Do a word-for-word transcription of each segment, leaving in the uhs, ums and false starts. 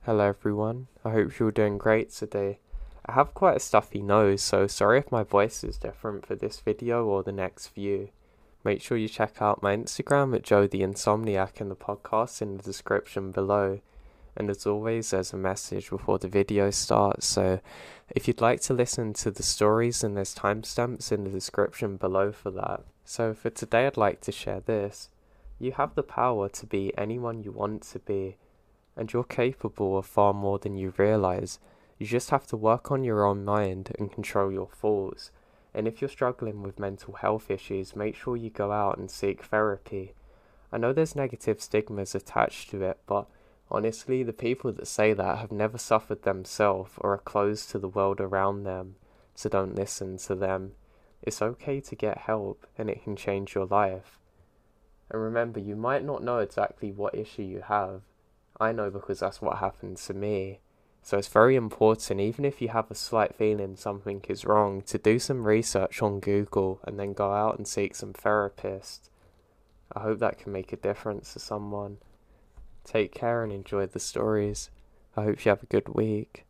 Hello everyone, I hope you're doing great today. I have quite a stuffy nose, so sorry if my voice is different for this video or the next few. Make sure you check out my Instagram at Joe the Insomniac and the podcast in the description below. And as always, there's a message before the video starts, so if you'd like to listen to the stories, then there's timestamps in the description below for that. So for today I'd like to share this. You have the power to be anyone you want to be, and you're capable of far more than you realise. You just have to work on your own mind and control your thoughts. And if you're struggling with mental health issues, make sure you go out and seek therapy. I know there's negative stigmas attached to it, but honestly, the people that say that have never suffered themselves or are closed to the world around them, so don't listen to them. It's okay to get help, and it can change your life. And remember, you might not know exactly what issue you have. I know because that's what happened to me. So it's very important, even if you have a slight feeling something is wrong, to do some research on Google and then go out and seek some therapists. I hope that can make a difference to someone. Take care and enjoy the stories. I hope you have a good week.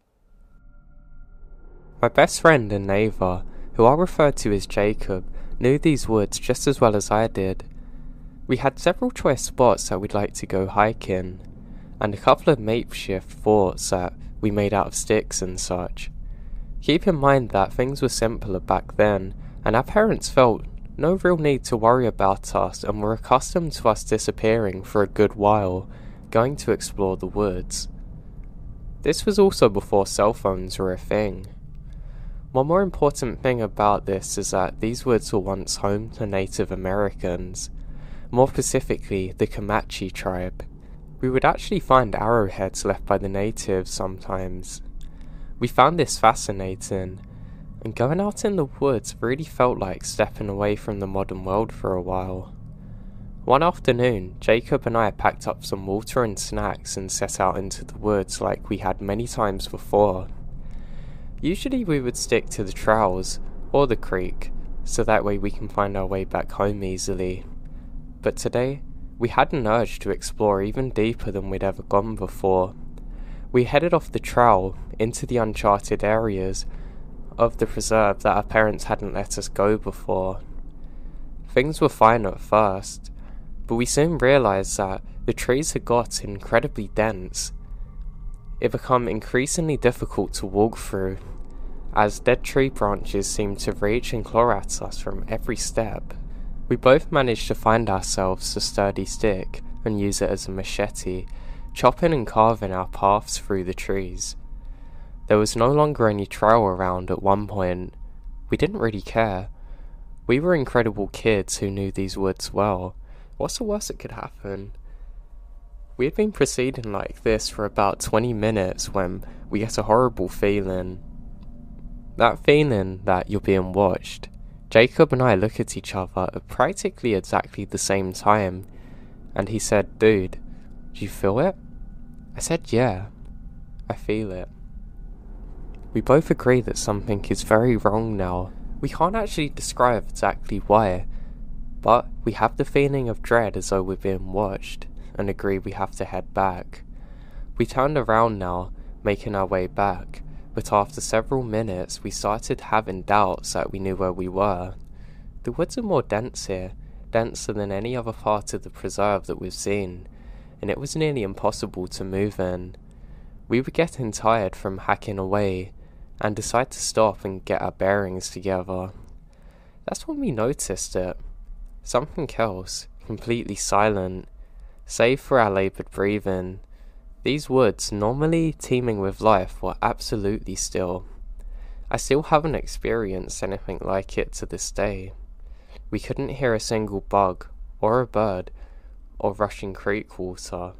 My best friend and neighbour, who I'll refer to as Jacob, knew these woods just as well as I did. We had several choice spots that we'd like to go hiking, and a couple of makeshift forts that we made out of sticks and such. Keep in mind that things were simpler back then, and our parents felt no real need to worry about us and were accustomed to us disappearing for a good while, going to explore the woods. This was also before cell phones were a thing. One more important thing about this is that these woods were once home to Native Americans, more specifically the Comanche tribe. We would actually find arrowheads left by the natives sometimes. We found this fascinating, and going out in the woods really felt like stepping away from the modern world for a while. One afternoon, Jacob and I packed up some water and snacks and set out into the woods like we had many times before. Usually we would stick to the trails or the creek, so that way we can find our way back home easily. But today, we had an urge to explore even deeper than we'd ever gone before. We headed off the trail into the uncharted areas of the preserve that our parents hadn't let us go before. Things were fine at first, but we soon realised that the trees had got incredibly dense. It became increasingly difficult to walk through, as dead tree branches seemed to reach and claw at us from every step. We both managed to find ourselves a sturdy stick and use it as a machete, chopping and carving our paths through the trees. There was no longer any trail around at one point. We didn't really care. We were incredible kids who knew these woods well. What's the worst that could happen? We had been proceeding like this for about twenty minutes when we get a horrible feeling. That feeling that you're being watched. Jacob and I look at each other at practically exactly the same time, and he said, "Dude, do you feel it?" I said, "Yeah, I feel it." We both agree that something is very wrong now. We can't actually describe exactly why, but we have the feeling of dread as though we're being watched, and agree we have to head back. We turned around now, making our way back. But after several minutes, we started having doubts that we knew where we were. The woods are more dense here, denser than any other part of the preserve that we've seen, and it was nearly impossible to move in. We were getting tired from hacking away, and decided to stop and get our bearings together. That's when we noticed it. Something else, completely silent, save for our laboured breathing. These woods, normally teeming with life, were absolutely still. I still haven't experienced anything like it to this day. We couldn't hear a single bug, or a bird, or rushing creek water.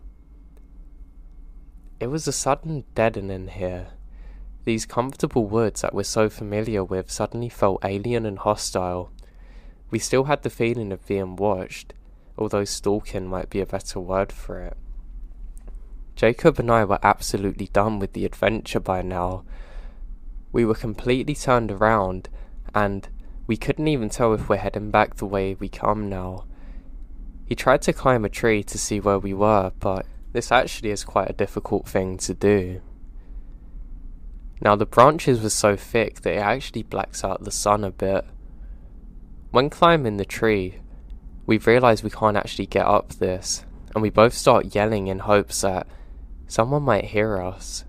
It was a sudden deadening here. These comfortable woods that we're so familiar with suddenly felt alien and hostile. We still had the feeling of being watched, although stalking might be a better word for it. Jacob and I were absolutely done with the adventure by now. We were completely turned around, and we couldn't even tell if we're heading back the way we come now. He tried to climb a tree to see where we were, but This actually is quite a difficult thing to do. Now the branches were so thick that it actually blacks out the sun a bit. When climbing the tree, we realise we can't actually get up this, and we both start yelling in hopes that someone might hear us.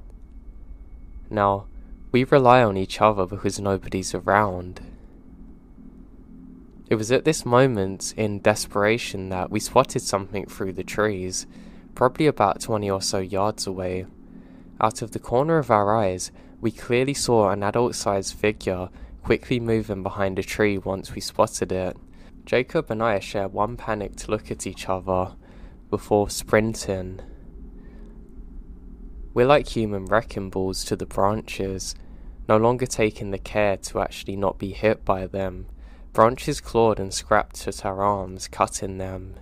Now, we rely on each other because nobody's around. It was at this moment in desperation that we spotted something through the trees, probably about twenty or so yards away. Out of the corner of our eyes, we clearly saw an adult-sized figure quickly moving behind a tree once we spotted it. Jacob and I shared one panicked look at each other before sprinting. We're like human wrecking balls to the branches, no longer taking the care to actually not be hit by them. Branches clawed and scrapped at our arms, cutting them.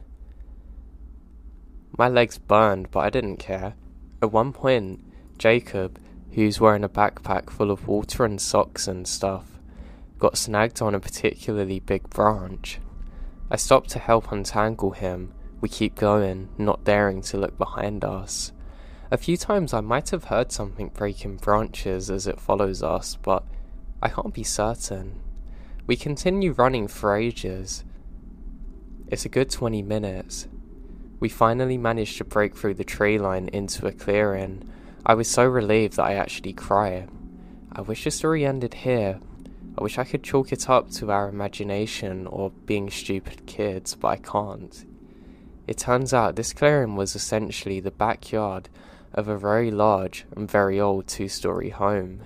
My legs burned, but I didn't care. At one point, Jacob, who's wearing a backpack full of water and socks and stuff, got snagged on a particularly big branch. I stopped to help untangle him. We keep going, not daring to look behind us. A few times I might have heard something breaking branches as it follows us, but I can't be certain. We continue running for ages. It's a good twenty minutes. We finally managed to break through the tree line into a clearing. I was so relieved that I actually cried. I wish the story ended here. I wish I could chalk it up to our imagination or being stupid kids, but I can't. It turns out this clearing was essentially the backyard of a very large and very old two-story home.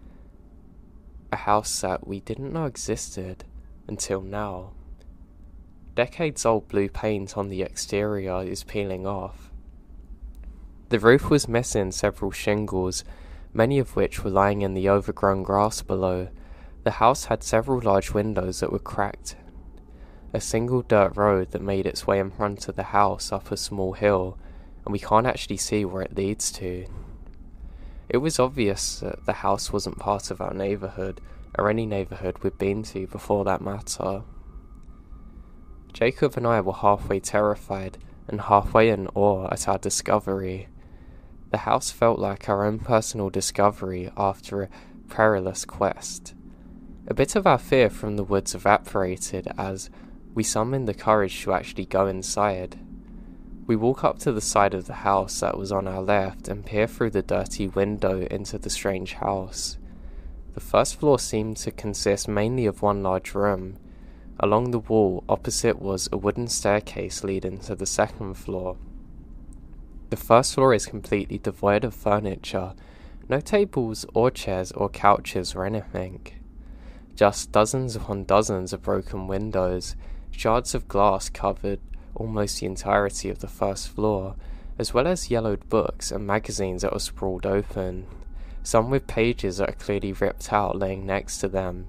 A house that we didn't know existed until now. Decades old blue paint on the exterior is peeling off. The roof was missing several shingles, many of which were lying in the overgrown grass below. The house had several large windows that were cracked. A single dirt road that made its way in front of the house up a small hill, and we can't actually see where it leads to. It was obvious that the house wasn't part of our neighbourhood, or any neighbourhood we'd been to before that matter. Jacob and I were halfway terrified, and halfway in awe at our discovery. The house felt like our own personal discovery after a perilous quest. A bit of our fear from the woods evaporated as we summoned the courage to actually go inside. We walk up to the side of the house that was on our left and peer through the dirty window into the strange house. The first floor seemed to consist mainly of one large room. Along the wall opposite was a wooden staircase leading to the second floor. The first floor is completely devoid of furniture, no tables or chairs or couches or anything. Just dozens upon dozens of broken windows, shards of glass covered almost the entirety of the first floor, as well as yellowed books and magazines that were sprawled open, some with pages that are clearly ripped out laying next to them.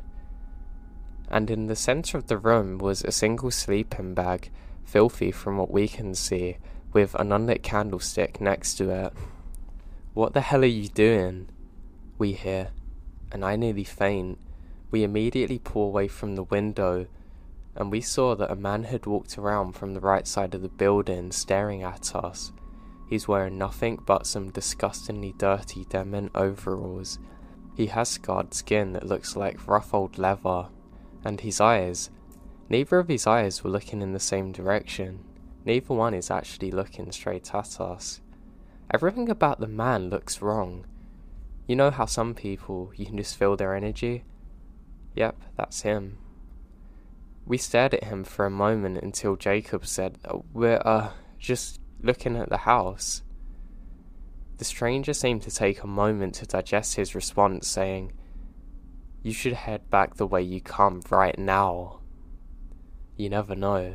And in the centre of the room was a single sleeping bag, filthy from what we can see, with an unlit candlestick next to it. "What the hell are you doing?" we hear, and I nearly faint. We immediately pull away from the window, and we saw that a man had walked around from the right side of the building, staring at us. He's wearing nothing but some disgustingly dirty denim overalls. He has scarred skin that looks like rough old leather, and his eyes, neither of his eyes were looking in the same direction. Neither one is actually looking straight at us. Everything about the man looks wrong. You know how some people, you can just feel their energy? Yep, that's him. We stared at him for a moment until Jacob said, "We're, uh, just looking at the house." The stranger seemed to take a moment to digest his response, saying, "You should head back the way you come right now. You never know."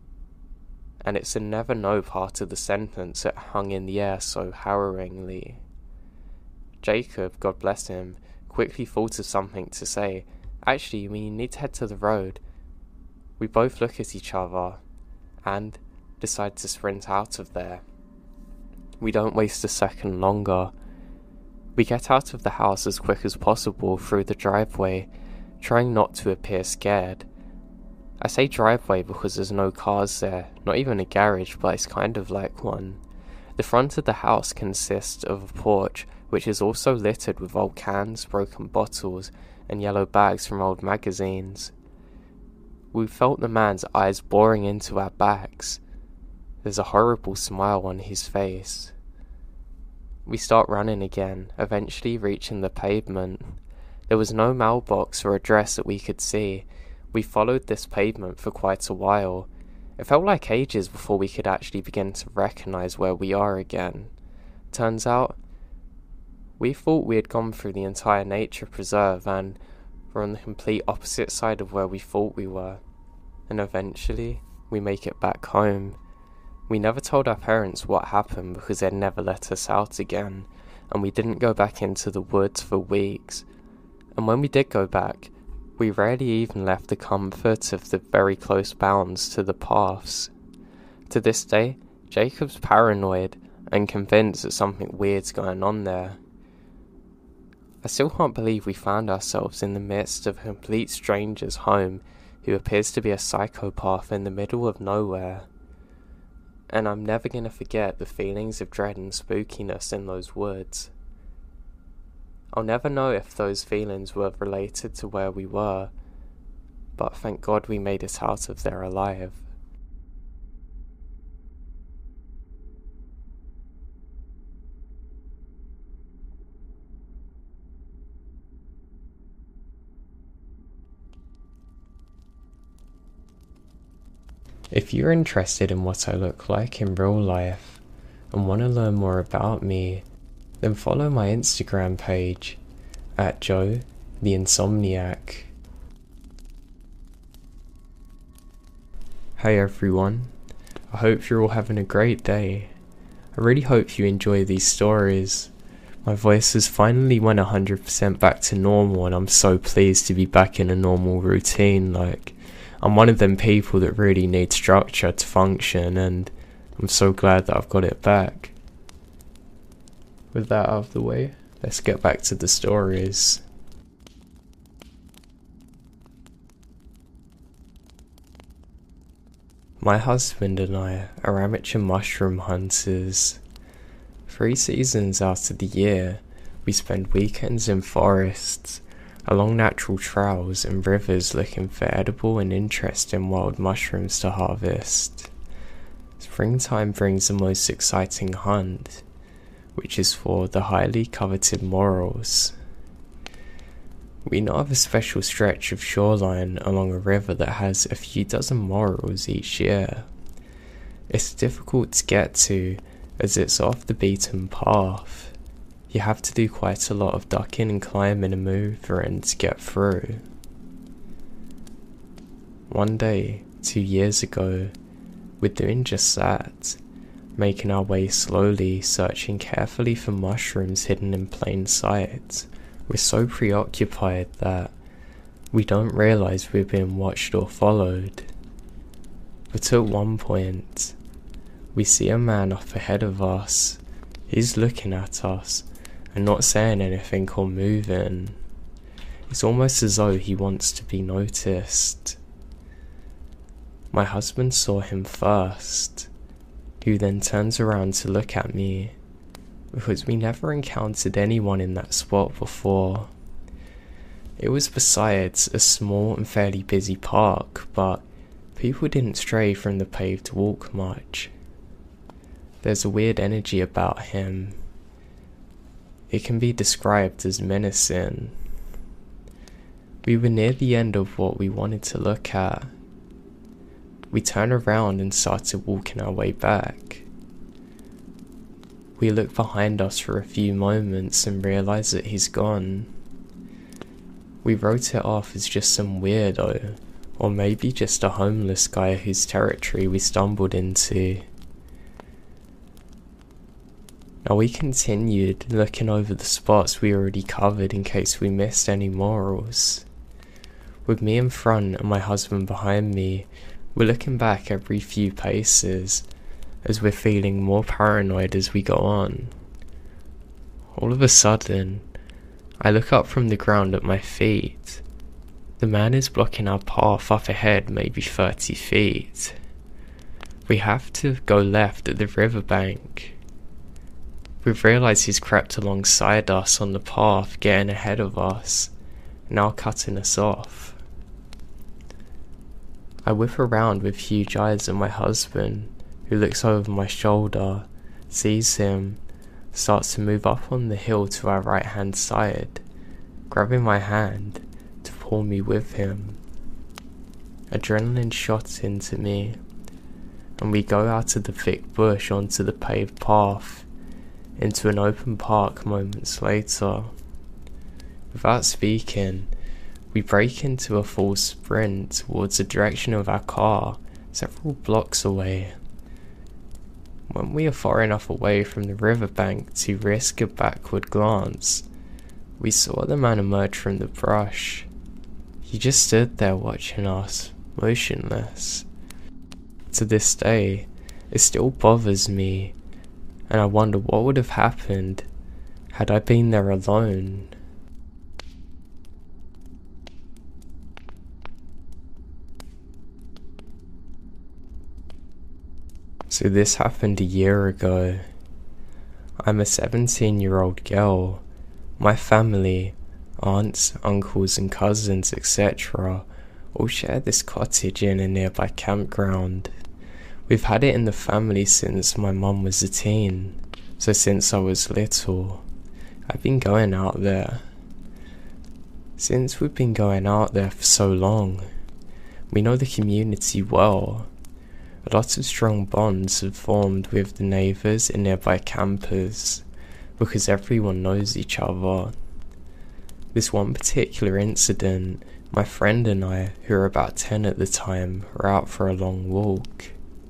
And it's the never know part of the sentence that hung in the air so harrowingly. Jacob, God bless him, quickly thought of something to say. "Actually, we need to head to the road." We both look at each other and decide to sprint out of there. We don't waste a second longer. We get out of the house as quick as possible through the driveway, trying not to appear scared. I say driveway because there's no cars there, not even a garage, but it's kind of like one. The front of the house consists of a porch, which is also littered with old cans, broken bottles, and yellow bags from old magazines. We felt the man's eyes boring into our backs. There's a horrible smile on his face. We start running again, eventually reaching the pavement. There was no mailbox or address that we could see. We followed this pavement for quite a while. It felt like ages before we could actually begin to recognize where we are again. Turns out, we thought we had gone through the entire nature preserve and were on the complete opposite side of where we thought we were. And eventually, we make it back home. We never told our parents what happened because they'd never let us out again, and we didn't go back into the woods for weeks. And when we did go back, we rarely even left the comfort of the very close bounds to the paths. To this day, Jacob's paranoid and convinced that something weird's going on there. I still can't believe we found ourselves in the midst of a complete stranger's home who appears to be a psychopath in the middle of nowhere. And I'm never going to forget the feelings of dread and spookiness in those woods. I'll never know if those feelings were related to where we were, but thank God we made it out of there alive. If you're interested in what I look like in real life and want to learn more about me, then follow my Instagram page at Joe the Insomniac. Hey everyone, I hope you're all having a great day. I really hope you enjoy these stories. My voice has finally went one hundred percent back to normal and I'm so pleased to be back in a normal routine. Like, I'm one of them people that really need structure to function and I'm so glad that I've got it back. With that out of the way, let's get back to the stories. My husband and I are amateur mushroom hunters. Three seasons out of the year, we spend weekends in forests, along natural trails and rivers looking for edible and interesting wild mushrooms to harvest. Springtime brings the most exciting hunt, which is for the highly coveted morels. We now have a special stretch of shoreline along a river that has a few dozen morels each year. It's difficult to get to as it's off the beaten path. You have to do quite a lot of ducking and climbing and maneuvering to get through. One day, two years ago, we're doing just that, making our way slowly, searching carefully for mushrooms hidden in plain sight. We're so preoccupied that we don't realize we're being watched or followed. But at one point, we see a man up ahead of us. He's looking at us and not saying anything or moving. It's almost as though he wants to be noticed. My husband saw him first, who then turns around to look at me, because we never encountered anyone in that spot before. It was besides a small and fairly busy park, but people didn't stray from the paved walk much. There's a weird energy about him. It can be described as menacing. We were near the end of what we wanted to look at. We turned around and started walking our way back. We looked behind us for a few moments and realised that he's gone. We wrote it off as just some weirdo, or maybe just a homeless guy whose territory we stumbled into. Now we continued looking over the spots we already covered in case we missed any morels. With me in front and my husband behind me, we're looking back every few paces, as we're feeling more paranoid as we go on. All of a sudden, I look up from the ground at my feet. The man is blocking our path up ahead, maybe thirty feet. We have to go left at the riverbank. We've realised he's crept alongside us on the path, getting ahead of us, now cutting us off. I whip around with huge eyes at my husband, who looks over my shoulder, sees him, starts to move up on the hill to our right hand side, grabbing my hand to pull me with him. Adrenaline shot into me, and we go out of the thick bush onto the paved path, into an open park moments later. Without speaking, we break into a full sprint towards the direction of our car, several blocks away. When we are far enough away from the riverbank to risk a backward glance, we saw the man emerge from the brush. He just stood there watching us, motionless. To this day, it still bothers me, and I wonder what would have happened had I been there alone. So this happened a year ago. I'm a seventeen year old girl. My family, aunts, uncles and cousins, et cetera all share this cottage in a nearby campground. We've had it in the family since my mum was a teen, so since I was little, I've been going out there. Since we've been going out there for so long, we know the community well. Lots of strong bonds have formed with the neighbours and nearby campers, because everyone knows each other. This one particular incident, my friend and I, who were about ten at the time, were out for a long walk.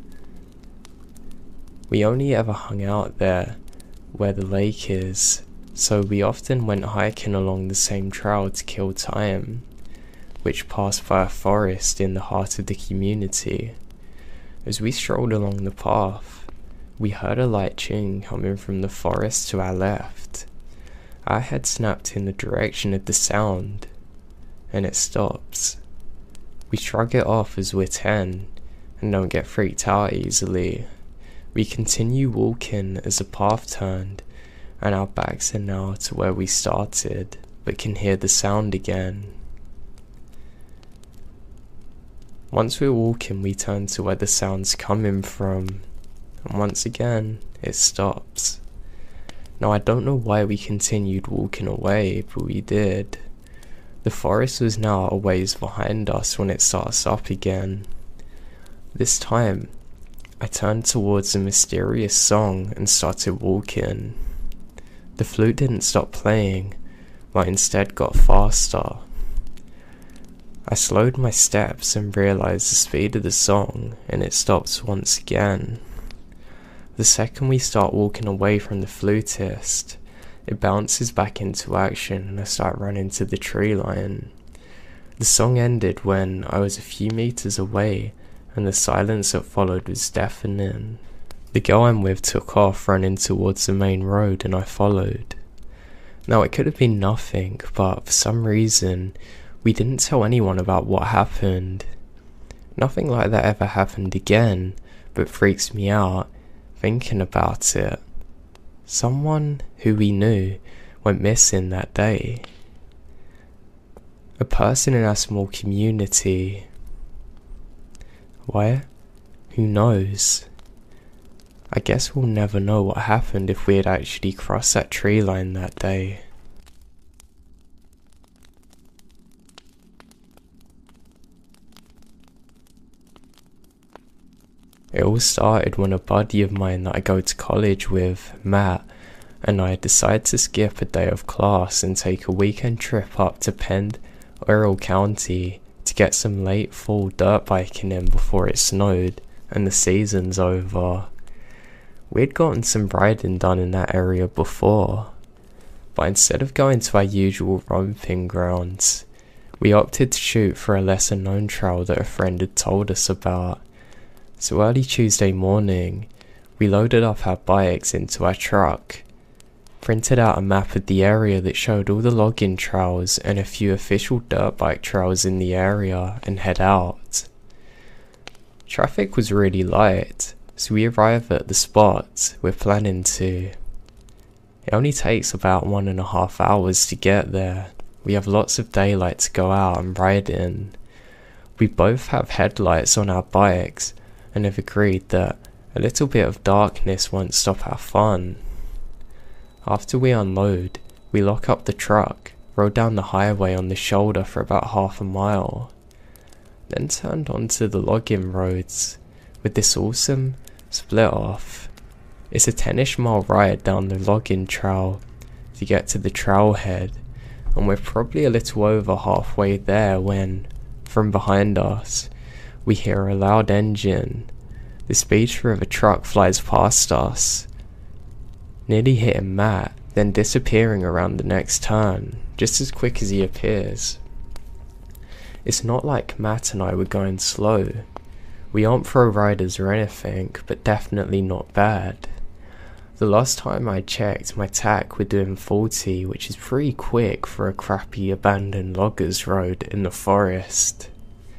We only ever hung out there where the lake is, so we often went hiking along the same trail to kill time, which passed by a forest in the heart of the community. As we strolled along the path, we heard a light ching coming from the forest to our left. Our head snapped in the direction of the sound, and it stops. We shrug it off as we're ten, and don't get freaked out easily. We continue walking as the path turned, and our backs are now to where we started, but can hear the sound again. Once we're walking, we turn to where the sound's coming from, and once again, it stops. Now I don't know why we continued walking away, but we did. The forest was now a ways behind us when it starts up again. This time, I turned towards a mysterious song and started walking. The flute didn't stop playing, but instead got faster. I slowed my steps and realised the speed of the song, and it stops once again. The second we start walking away from the flutist, it bounces back into action and I start running to the tree line. The song ended when I was a few metres away, and the silence that followed was deafening. The girl I'm with took off running towards the main road and I followed. Now it could have been nothing, but for some reason, we didn't tell anyone about what happened. Nothing like that ever happened again, but freaks me out thinking about it. Someone who we knew went missing that day. A person in our small community. Why? Who knows? I guess we'll never know what happened if we had actually crossed that tree line that day. It all started when a buddy of mine that I go to college with, Matt, and I decided to skip a day of class and take a weekend trip up to Pend Oreille County to get some late fall dirt biking in before it snowed and the season's over. We'd gotten some riding done in that area before, but instead of going to our usual romping grounds, we opted to shoot for a lesser known trail that a friend had told us about. So early Tuesday morning, we loaded up our bikes into our truck, printed out a map of the area that showed all the login trails and a few official dirt bike trails in the area, and head out. Traffic was really light, so we arrive at the spot we're planning to. It only takes about one and a half hours to get there. We have lots of daylight to go out and ride in. We both have headlights on our bikes and have agreed that a little bit of darkness won't stop our fun. After we unload, we lock up the truck, rode down the highway on the shoulder for about half a mile, then turned onto the login roads with this awesome split off. It's a ten-ish mile ride down the login trail to get to the trailhead, and we're probably a little over halfway there when, from behind us, we hear a loud engine. The speedster of a truck flies past us, nearly hitting Matt, then disappearing around the next turn, just as quick as he appears. It's not like Matt and I were going slow. We aren't pro riders or anything, but definitely not bad. The last time I checked, my tack were doing forty, which is pretty quick for a crappy abandoned loggers road in the forest.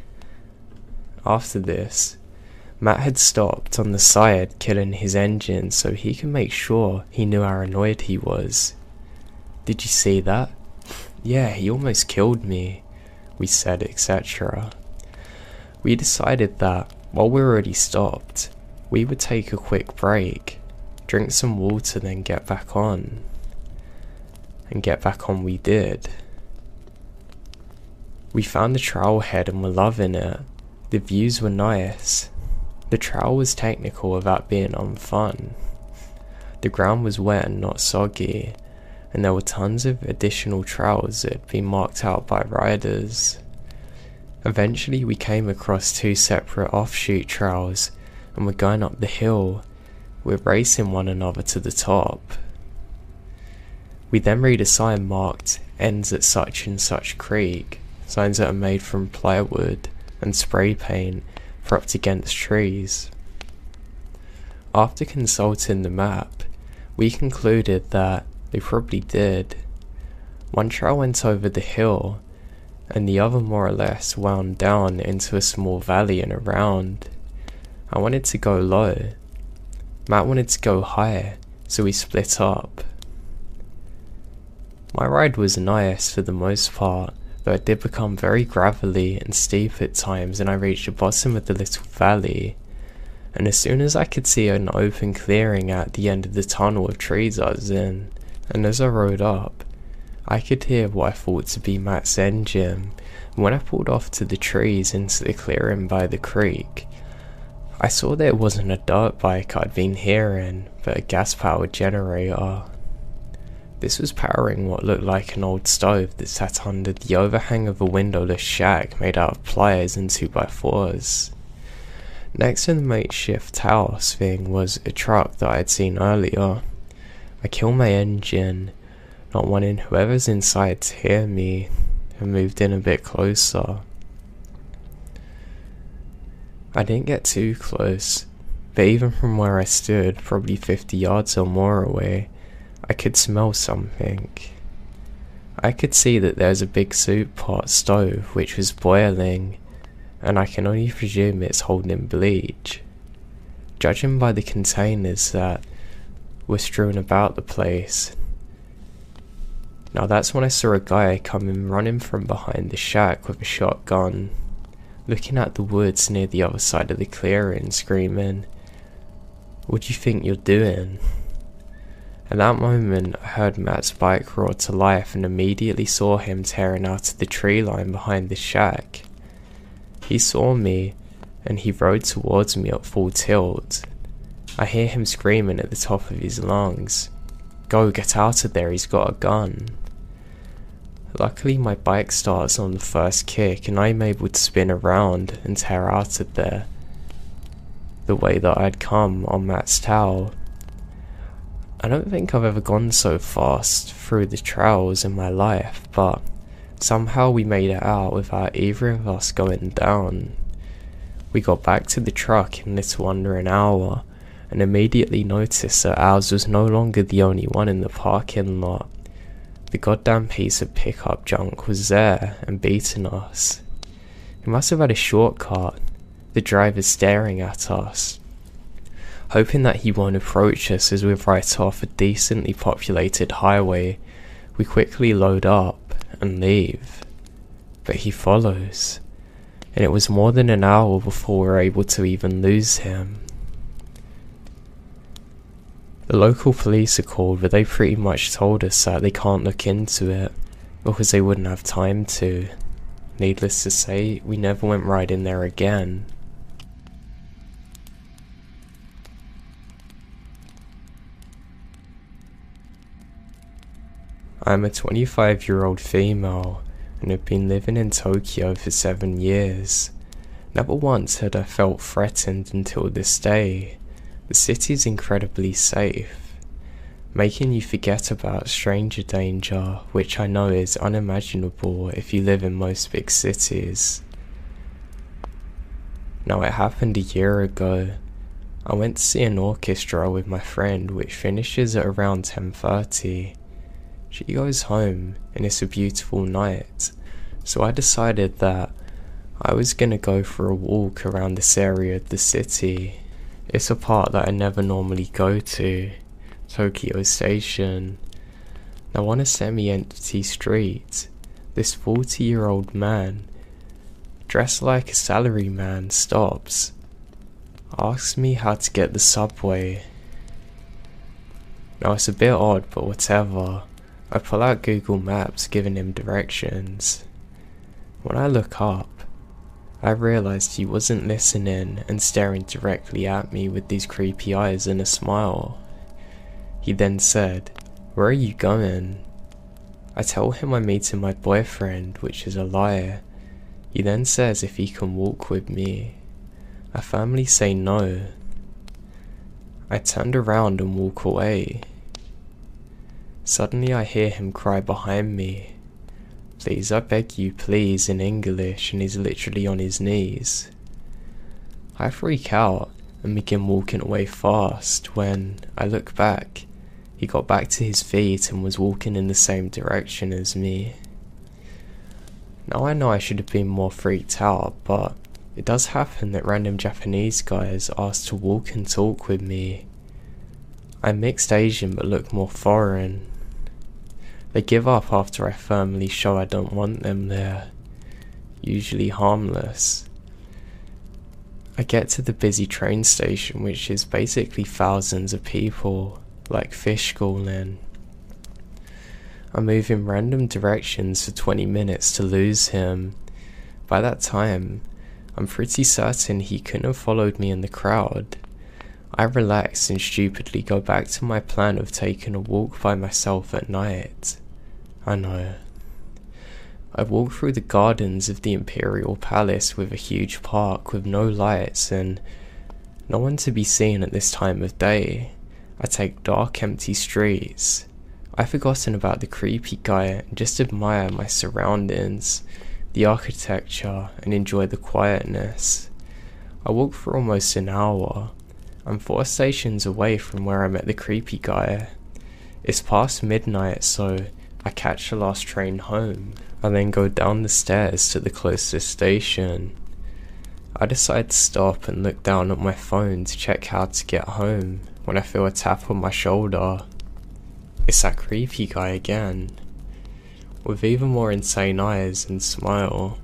After this, Matt had stopped on the side killing his engine so he could make sure he knew how annoyed he was. "Did you see that? Yeah, he almost killed me," we said, et cetera. We decided that, while we were already stopped, we would take a quick break, drink some water, then get back on. And get back on we did. We found the trailhead and were loving it. The views were nice. The trail was technical without being unfun. The ground was wet and not soggy, and there were tons of additional trails that had been marked out by riders. Eventually we came across two separate offshoot trails and were going up the hill. We're racing one another to the top. We then read a sign marked "Ends at such and such creek," signs that are made from plywood and spray paint propped against trees. After consulting the map, we concluded that they probably did. One trail went over the hill, and the other more or less wound down into a small valley and around. I wanted to go low. Matt wanted to go high, so we split up. My ride was nice for the most part, though it did become very gravelly and steep at times, and I reached the bottom of the little valley. And as soon as I could see an open clearing at the end of the tunnel of trees I was in, and as I rode up, I could hear what I thought to be Matt's engine. And when I pulled off to the trees into the clearing by the creek, I saw that it wasn't a dirt bike I'd been hearing, but a gas-powered generator. This was powering what looked like an old stove that sat under the overhang of a windowless shack made out of pliers and two by fours. Next to the makeshift house thing was a truck that I had seen earlier. I killed my engine, not wanting whoever's inside to hear me, and moved in a bit closer. I didn't get too close, but even from where I stood, probably fifty yards or more away, I could smell something. I could see that there was a big soup pot stove which was boiling, and I can only presume it's holding bleach. Judging by the containers that were strewn about the place. Now that's when I saw a guy coming running from behind the shack with a shotgun, looking at the woods near the other side of the clearing, screaming, "What do you think you're doing?" At that moment, I heard Matt's bike roar to life and immediately saw him tearing out of the tree line behind the shack. He saw me, and he rode towards me at full tilt. I hear him screaming at the top of his lungs, "Go, get out of there, he's got a gun." Luckily my bike starts on the first kick and I'm able to spin around and tear out of there, the way that I'd come on Matt's towel. I don't think I've ever gone so fast through the trails in my life, but somehow we made it out without either of us going down. We got back to the truck in little under an hour, and immediately noticed that ours was no longer the only one in the parking lot. The goddamn piece of pickup junk was there and beating us. It must have had a shortcut, the driver staring at us. Hoping that he won't approach us as we right off a decently populated highway, we quickly load up and leave. But he follows, and it was more than an hour before we were able to even lose him. The local police are called, but they pretty much told us that they can't look into it because they wouldn't have time to. Needless to say, we never went right in there again. I'm a twenty-five-year-old female and have been living in Tokyo for seven years. Never once had I felt threatened until this day. The city is incredibly safe, making you forget about stranger danger, which I know is unimaginable if you live in most big cities. Now, it happened a year ago. I went to see an orchestra with my friend, which finishes at around ten thirty. She goes home and it's a beautiful night, so I decided that I was gonna go for a walk around this area of the city. It's a part that I never normally go to, Tokyo Station. Now, on a semi-empty street, this forty-year-old man, dressed like a salaryman, stops, asks me how to get the subway. Now, it's a bit odd, but whatever. I pull out Google Maps, giving him directions. When I look up, I realised he wasn't listening and staring directly at me with these creepy eyes and a smile. He then said, "Where are you going?" I tell him I'm meeting my boyfriend, which is a lie. He then says if he can walk with me. I firmly say no. I turned around and walk away. Suddenly I hear him cry behind me, "Please, I beg you, please," in English, and he's literally on his knees. I freak out and begin walking away fast. When I look back, he got back to his feet and was walking in the same direction as me. Now, I know I should have been more freaked out, but it does happen that random Japanese guys ask to walk and talk with me. I'm mixed Asian but look more foreign. They give up after I firmly show I don't want them there, usually harmless. I get to the busy train station, which is basically thousands of people, like fish schooling. I move in random directions for twenty minutes to lose him. By that time, I'm pretty certain he couldn't have followed me in the crowd. I relax and stupidly go back to my plan of taking a walk by myself at night. I know. I walk through the gardens of the Imperial Palace with a huge park with no lights and no one to be seen at this time of day. I take dark, empty streets. I've forgotten about the creepy guy and just admire my surroundings, the architecture, and enjoy the quietness. I walk for almost an hour. I'm four stations away from where I met the creepy guy. It's past midnight, so I catch the last train home. I then go down the stairs to the closest station. I decide to stop and look down at my phone to check how to get home when I feel a tap on my shoulder. It's that creepy guy again, with even more insane eyes and smile.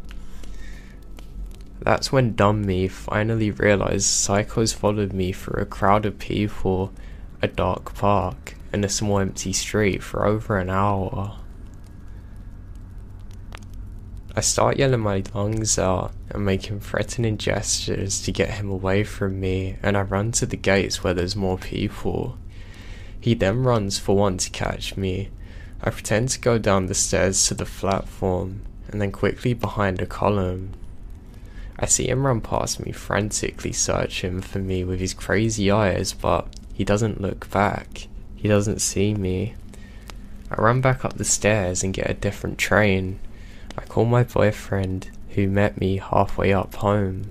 That's when dumb me finally realised psychos followed me through a crowd of people, a dark park, and a small empty street for over an hour. I start yelling my lungs out and making threatening gestures to get him away from me, and I run to the gates where there's more people. He then runs for one to catch me. I pretend to go down the stairs to the platform, and then quickly behind a column. I see him run past me, frantically searching for me with his crazy eyes, but he doesn't look back. He doesn't see me. I run back up the stairs and get a different train. I call my boyfriend, who met me halfway up home.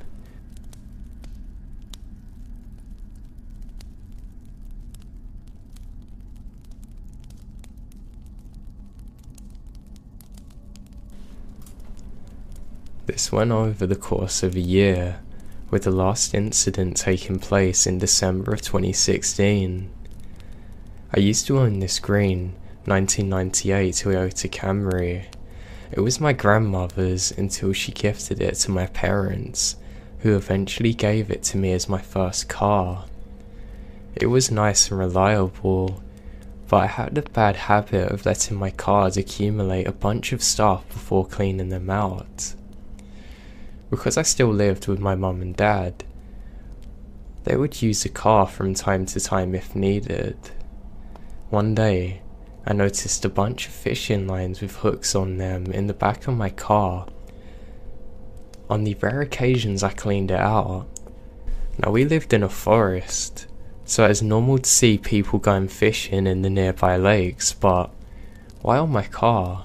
This went over the course of a year. with the last incident taking place in December of twenty sixteen. I used to own this green nineteen ninety-eight Toyota Camry. It was my grandmother's until she gifted it to my parents, who eventually gave it to me as my first car. It was nice and reliable, but I had a bad habit of letting my cars accumulate a bunch of stuff before cleaning them out. Because I still lived with my mum and dad, they would use the car from time to time if needed. One day, I noticed a bunch of fishing lines with hooks on them in the back of my car. On the rare occasions I cleaned it out. Now we lived in a forest, so it was normal to see people going fishing in the nearby lakes, but why on my car?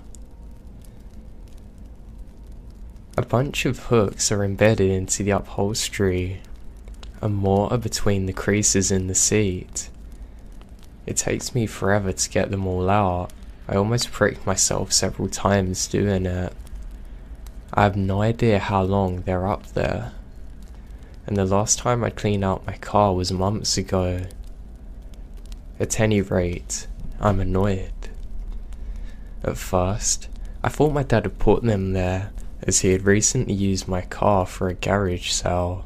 A bunch of hooks are embedded into the upholstery, and more are between the creases in the seat. It takes me forever to get them all out. I almost pricked myself several times doing it. I have no idea how long they're up there, and the last time I cleaned out my car was months ago. At any rate, I'm annoyed. At first, I thought my dad had put them there, as he had recently used my car for a garage sale.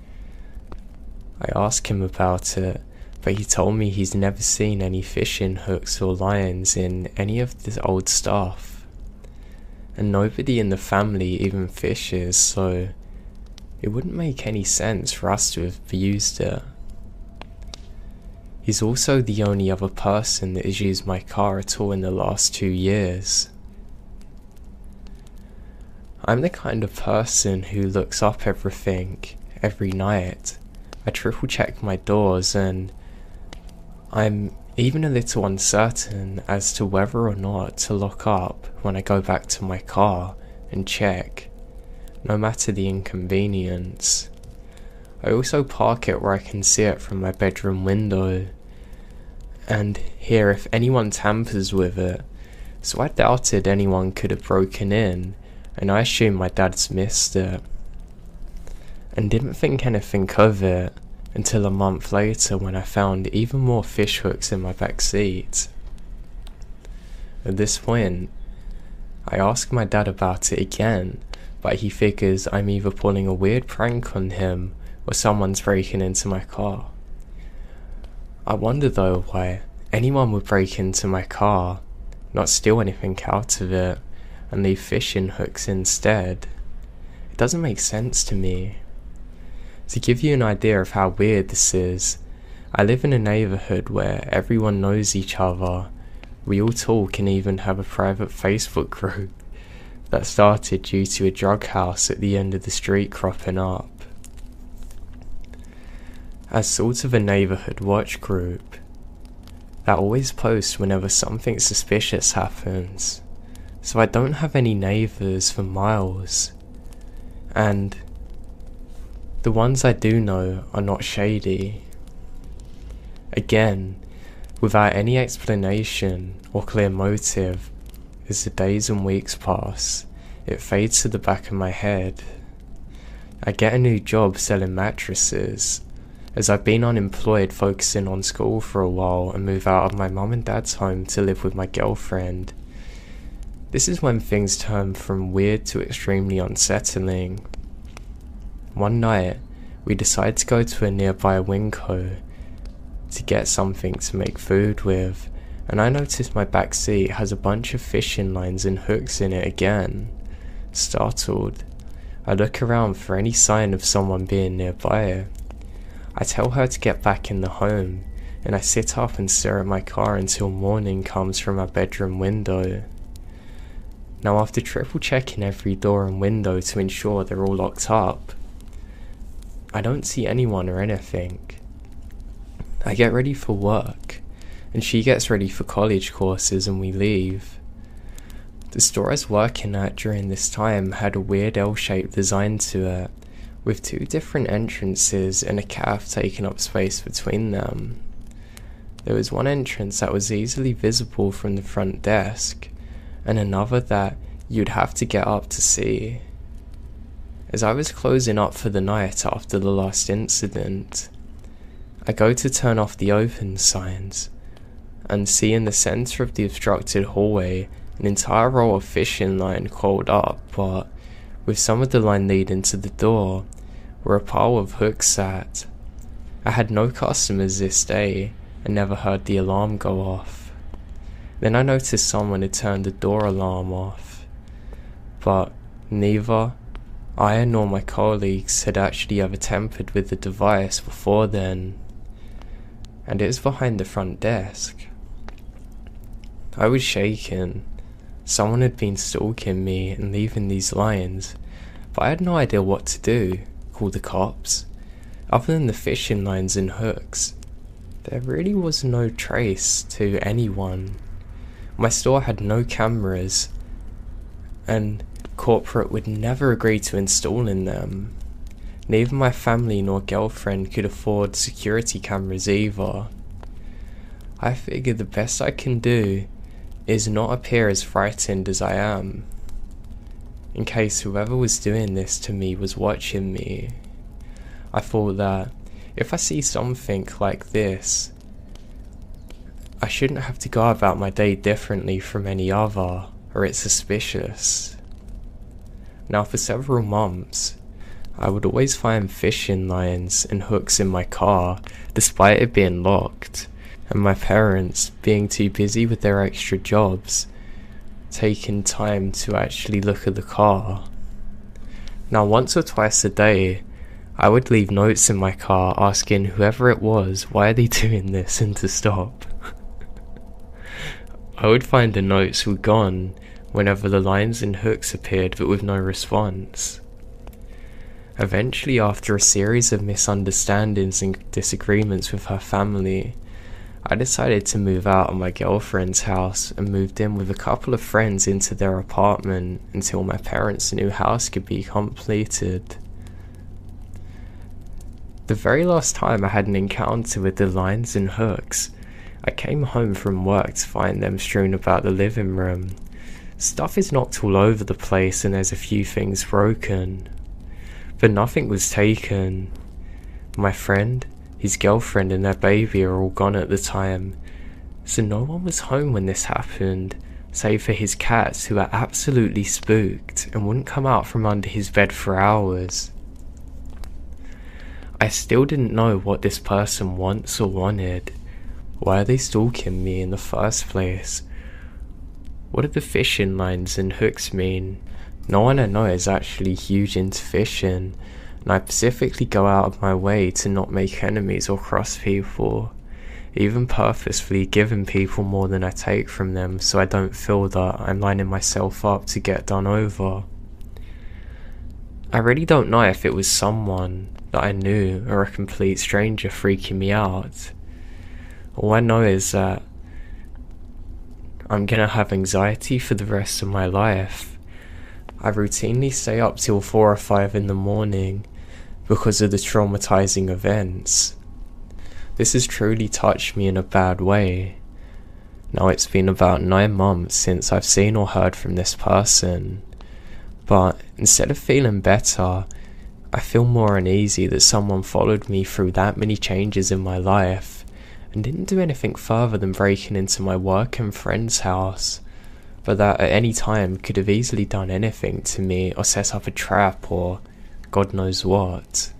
I asked him about it, but he told me he's never seen any fishing hooks or lines in any of the old stuff. And nobody in the family even fishes, so it wouldn't make any sense for us to have used it. He's also the only other person that has used my car at all in the last two years. I'm the kind of person who looks up everything every night. I triple check my doors, and I'm even a little uncertain as to whether or not to lock up when I go back to my car and check, no matter the inconvenience. I also park it where I can see it from my bedroom window, and hear if anyone tampers with it, so I doubted anyone could have broken in, and I assumed my dad's missed it, and didn't think anything of it until a month later when I found even more fish hooks in my back seat. At this point, I asked my dad about it again, but he figures I'm either pulling a weird prank on him or someone's breaking into my car. I wonder though why anyone would break into my car, not steal anything out of it, and leave fishing hooks instead. It doesn't make sense to me. To give you an idea of how weird this is, I live in a neighbourhood where everyone knows each other. We all talk and even have a private Facebook group that started due to a drug house at the end of the street cropping up. As sort of a neighbourhood watch group that always posts whenever something suspicious happens, so I don't have any neighbours for miles, and the ones I do know are not shady. Again, without any explanation or clear motive, as the days and weeks pass, it fades to the back of my head. I get a new job selling mattresses, as I've been unemployed focusing on school for a while and move out of my mum and dad's home to live with my girlfriend. This is when things turn from weird to extremely unsettling. One night, we decided to go to a nearby Winco to get something to make food with, and I noticed my back seat has a bunch of fishing lines and hooks in it again. Startled, I look around for any sign of someone being nearby. I tell her to get back in the home, and I sit up and stare at my car until morning comes from my bedroom window. Now, after triple checking every door and window to ensure they're all locked up, I don't see anyone or anything. I get ready for work, and she gets ready for college courses, and we leave. The store I was working at during this time had a weird L-shaped design to it, with two different entrances and a cafe taking up space between them. There was one entrance that was easily visible from the front desk, and another that you'd have to get up to see. As I was closing up for the night after the last incident, I go to turn off the open signs and see in the centre of the obstructed hallway an entire row of fishing line coiled up, but with some of the line leading to the door where a pile of hooks sat. I had no customers this day and never heard the alarm go off. Then I noticed someone had turned the door alarm off, but neither I nor my colleagues had actually ever tampered with the device before then, and it was behind the front desk. I was shaken. Someone had been stalking me and leaving these lines, but I had no idea what to do. Call the cops? Other than the fishing lines and hooks, there really was no trace to anyone. My store had no cameras, and corporate would never agree to installing them. Neither my family nor girlfriend could afford security cameras either. I figured the best I can do is not appear as frightened as I am, in case whoever was doing this to me was watching me. I thought that if I see something like this, I shouldn't have to go about my day differently from any other, or it's suspicious. Now, for several months, I would always find fishing lines and hooks in my car, despite it being locked, and my parents being too busy with their extra jobs, taking time to actually look at the car. Now, once or twice a day, I would leave notes in my car asking whoever it was, why are they doing this, and to stop. I would find the notes were gone whenever the lines and hooks appeared, but with no response. Eventually, after a series of misunderstandings and disagreements with her family, I decided to move out of my girlfriend's house and moved in with a couple of friends into their apartment until my parents' new house could be completed. The very last time I had an encounter with the lines and hooks, I came home from work to find them strewn about the living room. Stuff is knocked all over the place and there's a few things broken, but nothing was taken. My friend, his girlfriend and their baby are all gone at the time, so no one was home when this happened, save for his cats who are absolutely spooked and wouldn't come out from under his bed for hours. I still didn't know what this person wants or wanted. Why are they stalking me in the first place? What do the fishing lines and hooks mean? No one I know is actually huge into fishing, and I specifically go out of my way to not make enemies or cross people, even purposefully giving people more than I take from them so I don't feel that I'm lining myself up to get done over. I really don't know if it was someone that I knew or a complete stranger freaking me out. All I know is that I'm gonna have anxiety for the rest of my life. I routinely stay up till four or five in the morning because of the traumatizing events. This has truly touched me in a bad way. Now it's been about nine months since I've seen or heard from this person, but instead of feeling better, I feel more uneasy that someone followed me through that many changes in my life and didn't do anything further than breaking into my work and friend's house, but that at any time could have easily done anything to me or set up a trap or God knows what.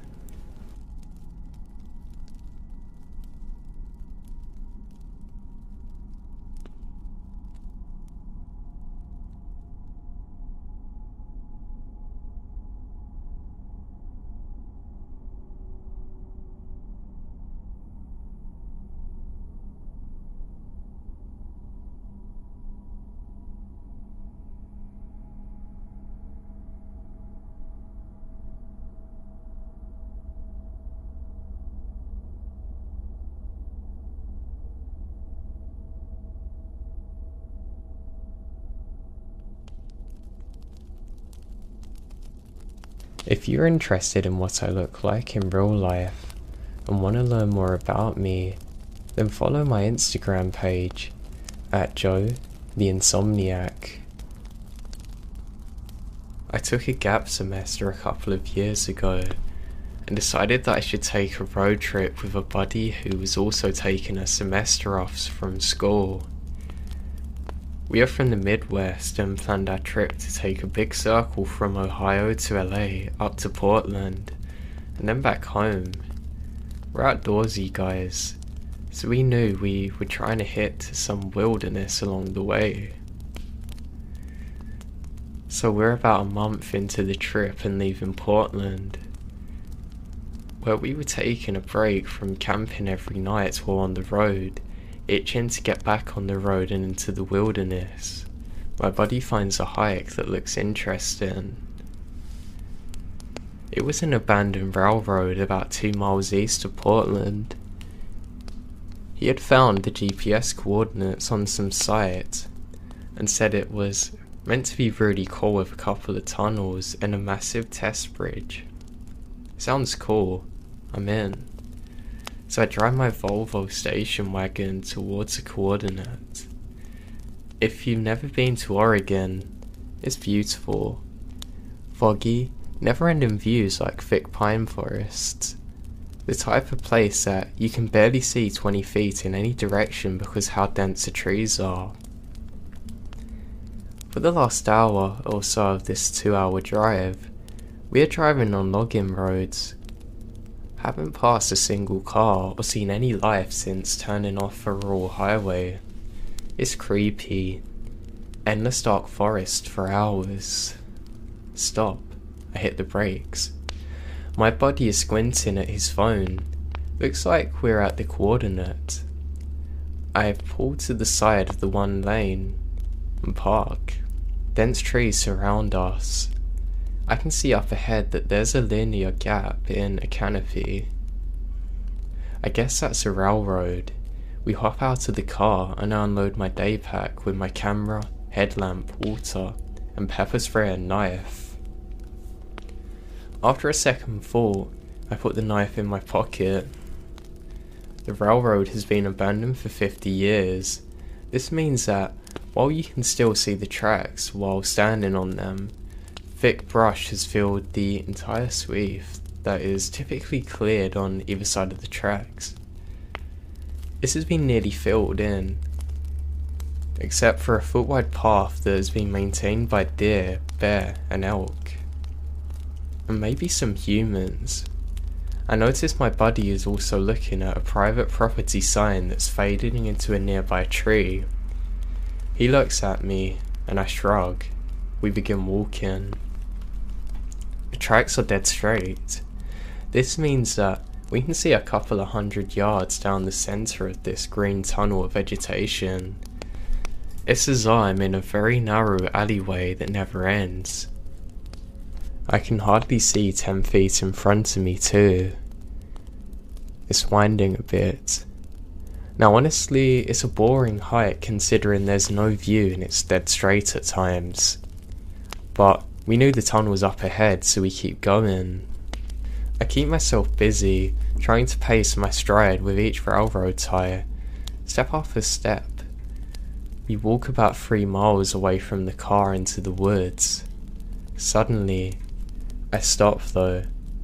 If you're interested in what I look like in real life and want to learn more about me, then follow my Instagram page at Joe the Insomniac. I took a gap semester a couple of years ago and decided that I should take a road trip with a buddy who was also taking a semester off from school. We are from the Midwest and planned our trip to take a big circle from Ohio to L A up to Portland and then back home. We're outdoorsy guys, so we knew we were trying to hit some wilderness along the way. So we're about a month into the trip and leaving Portland, where we were taking a break from camping every night while on the road, itching to get back on the road and into the wilderness. My buddy finds a hike that looks interesting. It was an abandoned railroad about two miles east of Portland. He had found the G P S coordinates on some site and said it was meant to be really cool with a couple of tunnels and a massive test bridge. Sounds cool, I'm in. So I drive my Volvo station wagon towards the coordinate. If you've never been to Oregon, it's beautiful. Foggy, never-ending views like thick pine forests. The type of place that you can barely see twenty feet in any direction because how dense the trees are. For the last hour or so of this two-hour drive, we are driving on logging roads. Haven't passed a single car or seen any life since turning off a rural highway. It's creepy. Endless dark forest for hours. Stop. I hit the brakes. My buddy is squinting at his phone. Looks like we're at the coordinate. I have pulled to the side of the one lane and park. Dense trees surround us. I can see up ahead that there's a linear gap in a canopy. I guess that's a railroad. We hop out of the car and I unload my day pack with my camera, headlamp, water, and pepper spray and knife. After a second thought, I put the knife in my pocket. The railroad has been abandoned for fifty years. This means that while you can still see the tracks while standing on them, thick brush has filled the entire sweep that is typically cleared on either side of the tracks. This has been nearly filled in, except for a foot-wide path that has been maintained by deer, bear, and elk. And maybe some humans. I noticed my buddy is also looking at a private property sign that's fading into a nearby tree. He looks at me, and I shrug. We begin walking. The tracks are dead straight. This means that we can see a couple of hundred yards down the centre of this green tunnel of vegetation. It's as though I'm in a very narrow alleyway that never ends. I can hardly see ten feet in front of me too. It's winding a bit. Now honestly, it's a boring hike considering there's no view and it's dead straight at times. But we knew the tunnel was up ahead, so we keep going. I keep myself busy, trying to pace my stride with each railroad tie, step after step. We walk about three miles away from the car into the woods. Suddenly, I stop though,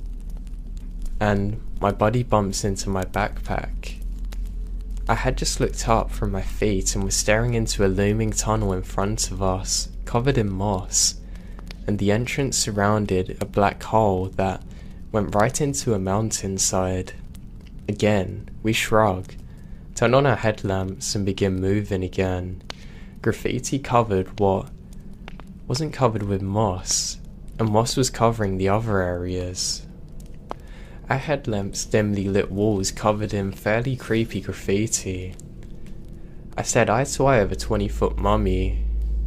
and my buddy bumps into my backpack. I had just looked up from my feet and was staring into a looming tunnel in front of us, covered in moss, and the entrance surrounded a black hole that went right into a mountainside. Again, we shrug, turn on our headlamps and begin moving again. Graffiti covered what wasn't covered with moss, and moss was covering the other areas. Our headlamps dimly lit walls covered in fairly creepy graffiti. I said eye to eye of a twenty foot mummy.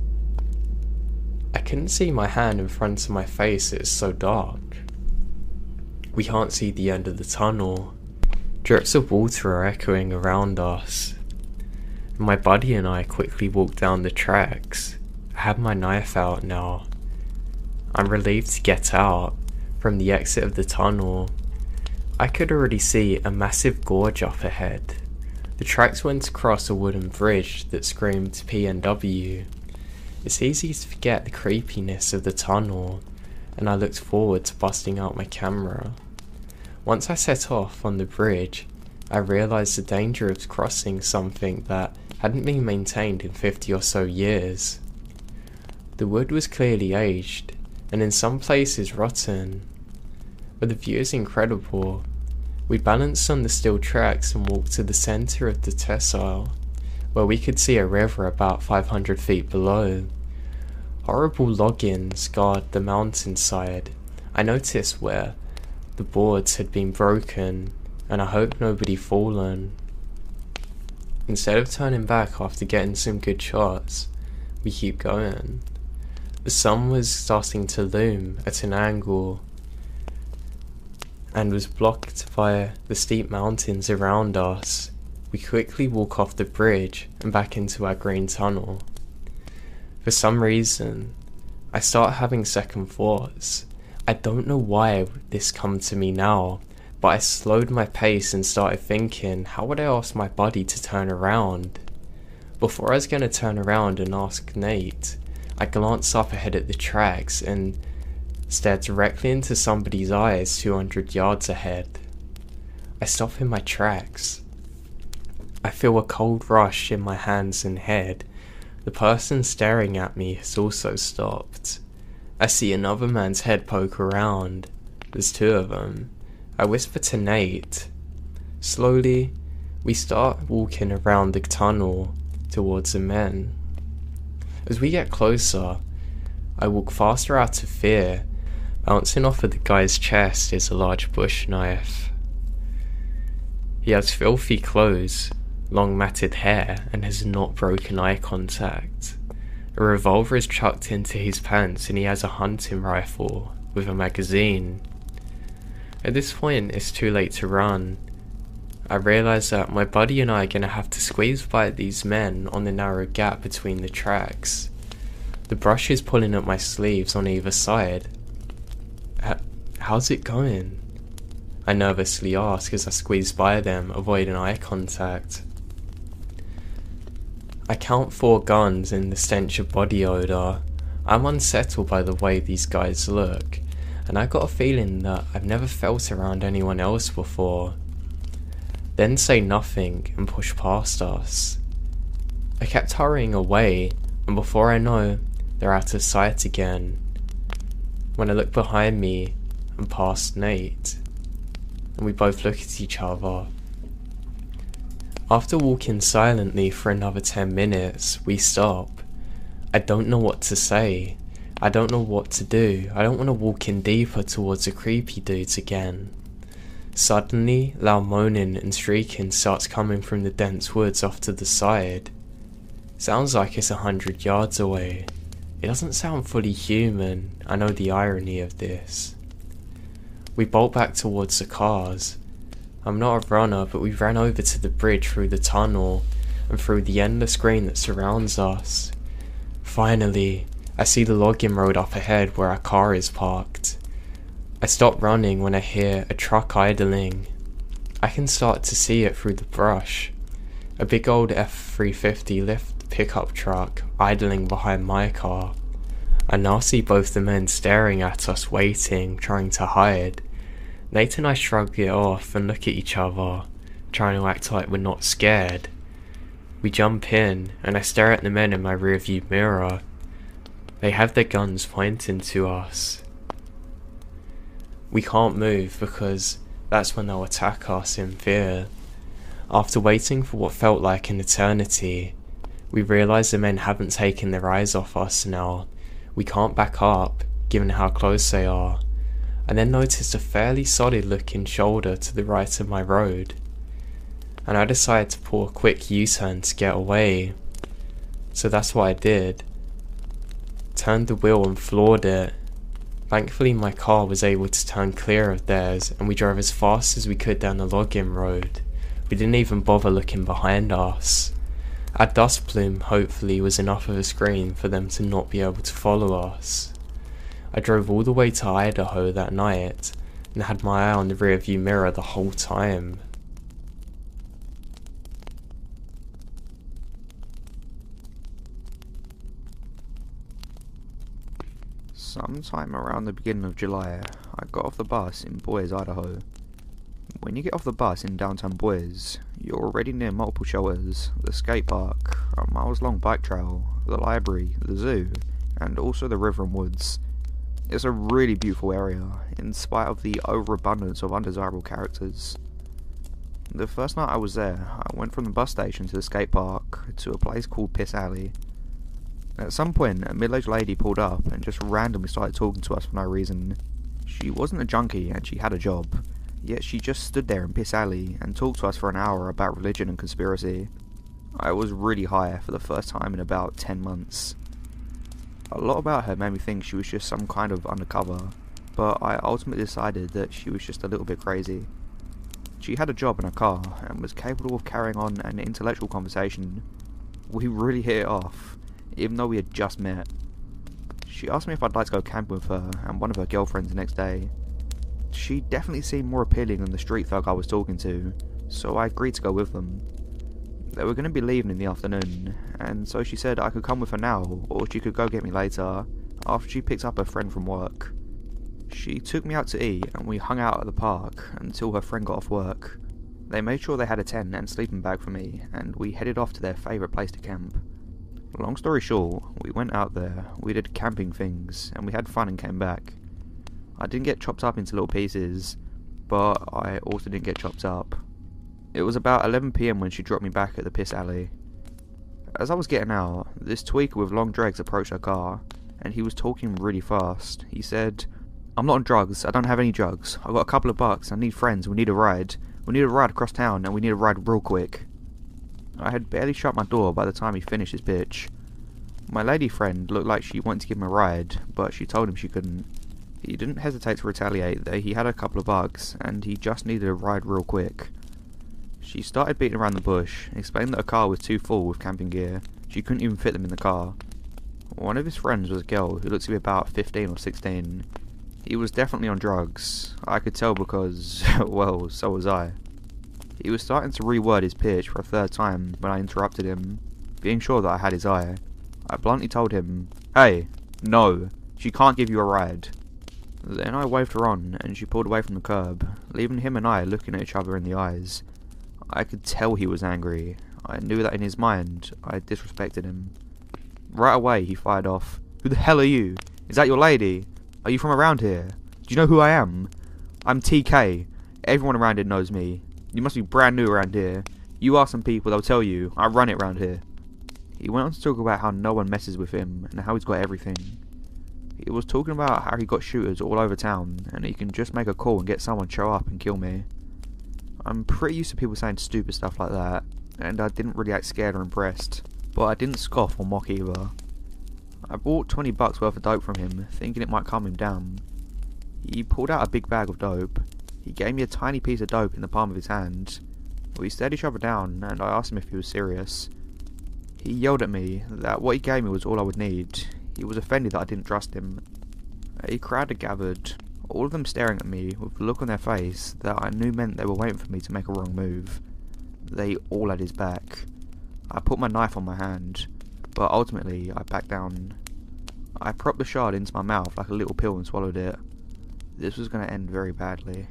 I couldn't see my hand in front of my face, it's so dark. We can't see the end of the tunnel. Drips of water are echoing around us. My buddy and I quickly walk down the tracks. I have my knife out now. I'm relieved to get out from the exit of the tunnel. I could already see a massive gorge up ahead. The tracks went across a wooden bridge that screamed P N W. It's easy to forget the creepiness of the tunnel, and I looked forward to busting out my camera. Once I set off on the bridge, I realised the danger of crossing something that hadn't been maintained in fifty or so years. The wood was clearly aged, and in some places rotten, but the view is incredible. We balanced on the steel tracks and walked to the centre of the tessile, where we could see a river about five hundred feet below. Horrible log-ins guard the mountainside. I noticed where the boards had been broken, and I hope nobody fallen. Instead of turning back after getting some good shots, we keep going. The sun was starting to loom at an angle and was blocked by the steep mountains around us. We quickly walk off the bridge and back into our green tunnel. For some reason, I start having second thoughts. I don't know why this come to me now, but I slowed my pace and started thinking, how would I ask my buddy to turn around? Before I was going to turn around and ask Nate, I glanced up ahead at the tracks and stared directly into somebody's eyes two hundred yards ahead. I stop in my tracks. I feel a cold rush in my hands and head. The person staring at me has also stopped. I see another man's head poke around. There's two of them. I whisper to Nate. Slowly, we start walking around the tunnel towards the men. As we get closer, I walk faster out of fear. Bouncing off of the guy's chest is a large bush knife. He has filthy clothes, long matted hair, and has not broken eye contact. A revolver is chucked into his pants and he has a hunting rifle with a magazine. At this point, it's too late to run. I realise that my buddy and I are going to have to squeeze by these men on the narrow gap between the tracks. The brush is pulling at my sleeves on either side. H- how's it going? I nervously ask as I squeeze by them, avoiding eye contact. I count four guns in the stench of body odour. I'm unsettled by the way these guys look, and I got a feeling that I've never felt around anyone else before. Then say nothing and push past us. I kept hurrying away, and before I know, they're out of sight again. When I look behind me and past Nate, and we both look at each other. After walking silently for another ten minutes, we stop. I don't know what to say. I don't know what to do. I don't want to walk in deeper towards the creepy dudes again. Suddenly, loud moaning and shrieking starts coming from the dense woods off to the side. Sounds like it's a hundred yards away. It doesn't sound fully human. I know the irony of this. We bolt back towards the cars. I'm not a runner, but we ran over to the bridge through the tunnel and through the endless green that surrounds us. Finally, I see the logging road up ahead where our car is parked. I stop running when I hear a truck idling. I can start to see it through the brush. A big old F three fifty lift pickup truck idling behind my car. I now see both the men staring at us, waiting, trying to hide. Nate and I shrug it off and look at each other, trying to act like we're not scared. We jump in, and I stare at the men in my rearview mirror. They have their guns pointing to us. We can't move because that's when they'll attack us in fear. After waiting for what felt like an eternity, we realise the men haven't taken their eyes off us now. We can't back up, given how close they are. I then noticed a fairly solid looking shoulder to the right of my road, and I decided to pull a quick U-turn to get away. So that's what I did. Turned the wheel and floored it. Thankfully my car was able to turn clear of theirs, and we drove as fast as we could down the login road. We didn't even bother looking behind us. Our dust plume hopefully was enough of a screen for them to not be able to follow us. I drove all the way to Idaho that night, and had my eye on the rearview mirror the whole time. Sometime around the beginning of July, I got off the bus in Boise, Idaho. When you get off the bus in downtown Boise, you're already near multiple shelters, the skate park, a miles-long bike trail, the library, the zoo, and also the river and woods. It's a really beautiful area, in spite of the overabundance of undesirable characters. The first night I was there, I went from the bus station to the skate park, to a place called Piss Alley. At some point, a middle-aged lady pulled up and just randomly started talking to us for no reason. She wasn't a junkie and she had a job, yet she just stood there in Piss Alley and talked to us for an hour about religion and conspiracy. I was really high for the first time in about ten months. A lot about her made me think she was just some kind of undercover, but I ultimately decided that she was just a little bit crazy. She had a job in a car and was capable of carrying on an intellectual conversation. We really hit it off, even though we had just met. She asked me if I'd like to go camping with her and one of her girlfriends the next day. She definitely seemed more appealing than the street thug I was talking to, so I agreed to go with them. They were going to be leaving in the afternoon, and so she said I could come with her now, or she could go get me later, after she picked up her friend from work. She took me out to eat, and we hung out at the park until her friend got off work. They made sure they had a tent and sleeping bag for me, and we headed off to their favourite place to camp. Long story short, we went out there, we did camping things, and we had fun and came back. I didn't get chopped up into little pieces, but I also didn't get chopped up. It was about eleven p m when she dropped me back at the Piss Alley. As I was getting out, this tweaker with long dreads approached her car, and he was talking really fast. He said, "I'm not on drugs, I don't have any drugs, I've got a couple of bucks, I need friends, we need a ride. We need a ride across town, and we need a ride real quick." I had barely shut my door by the time he finished his pitch. My lady friend looked like she wanted to give him a ride, but she told him she couldn't. He didn't hesitate to retaliate that he had a couple of bucks, and he just needed a ride real quick. She started beating around the bush, explaining that her car was too full with camping gear, she couldn't even fit them in the car. One of his friends was a girl who looked to be about fifteen or sixteen. He was definitely on drugs. I could tell because, well, so was I. He was starting to reword his pitch for a third time when I interrupted him, being sure that I had his eye. I bluntly told him, "Hey, no, she can't give you a ride." Then I waved her on, and she pulled away from the curb, leaving him and I looking at each other in the eyes. I could tell he was angry. I knew that in his mind, I disrespected him. Right away, he fired off, "Who the hell are you? Is that your lady? Are you from around here? Do you know who I am? I'm T K. Everyone around here knows me. You must be brand new around here. You ask some people, they'll tell you. I run it around here." He went on to talk about how no one messes with him, and how he's got everything. He was talking about how he got shooters all over town, and he can just make a call and get someone to show up and kill me. I'm pretty used to people saying stupid stuff like that, and I didn't really act scared or impressed, but I didn't scoff or mock either. I bought twenty bucks worth of dope from him, thinking it might calm him down. He pulled out a big bag of dope. He gave me a tiny piece of dope in the palm of his hand. We stared each other down, and I asked him if he was serious. He yelled at me that what he gave me was all I would need. He was offended that I didn't trust him. A crowd had gathered, all of them staring at me with a look on their face that I knew meant they were waiting for me to make a wrong move. They all had his back. I put my knife on my hand, but ultimately I backed down. I propped the shard into my mouth like a little pill and swallowed it. This was going to end very badly.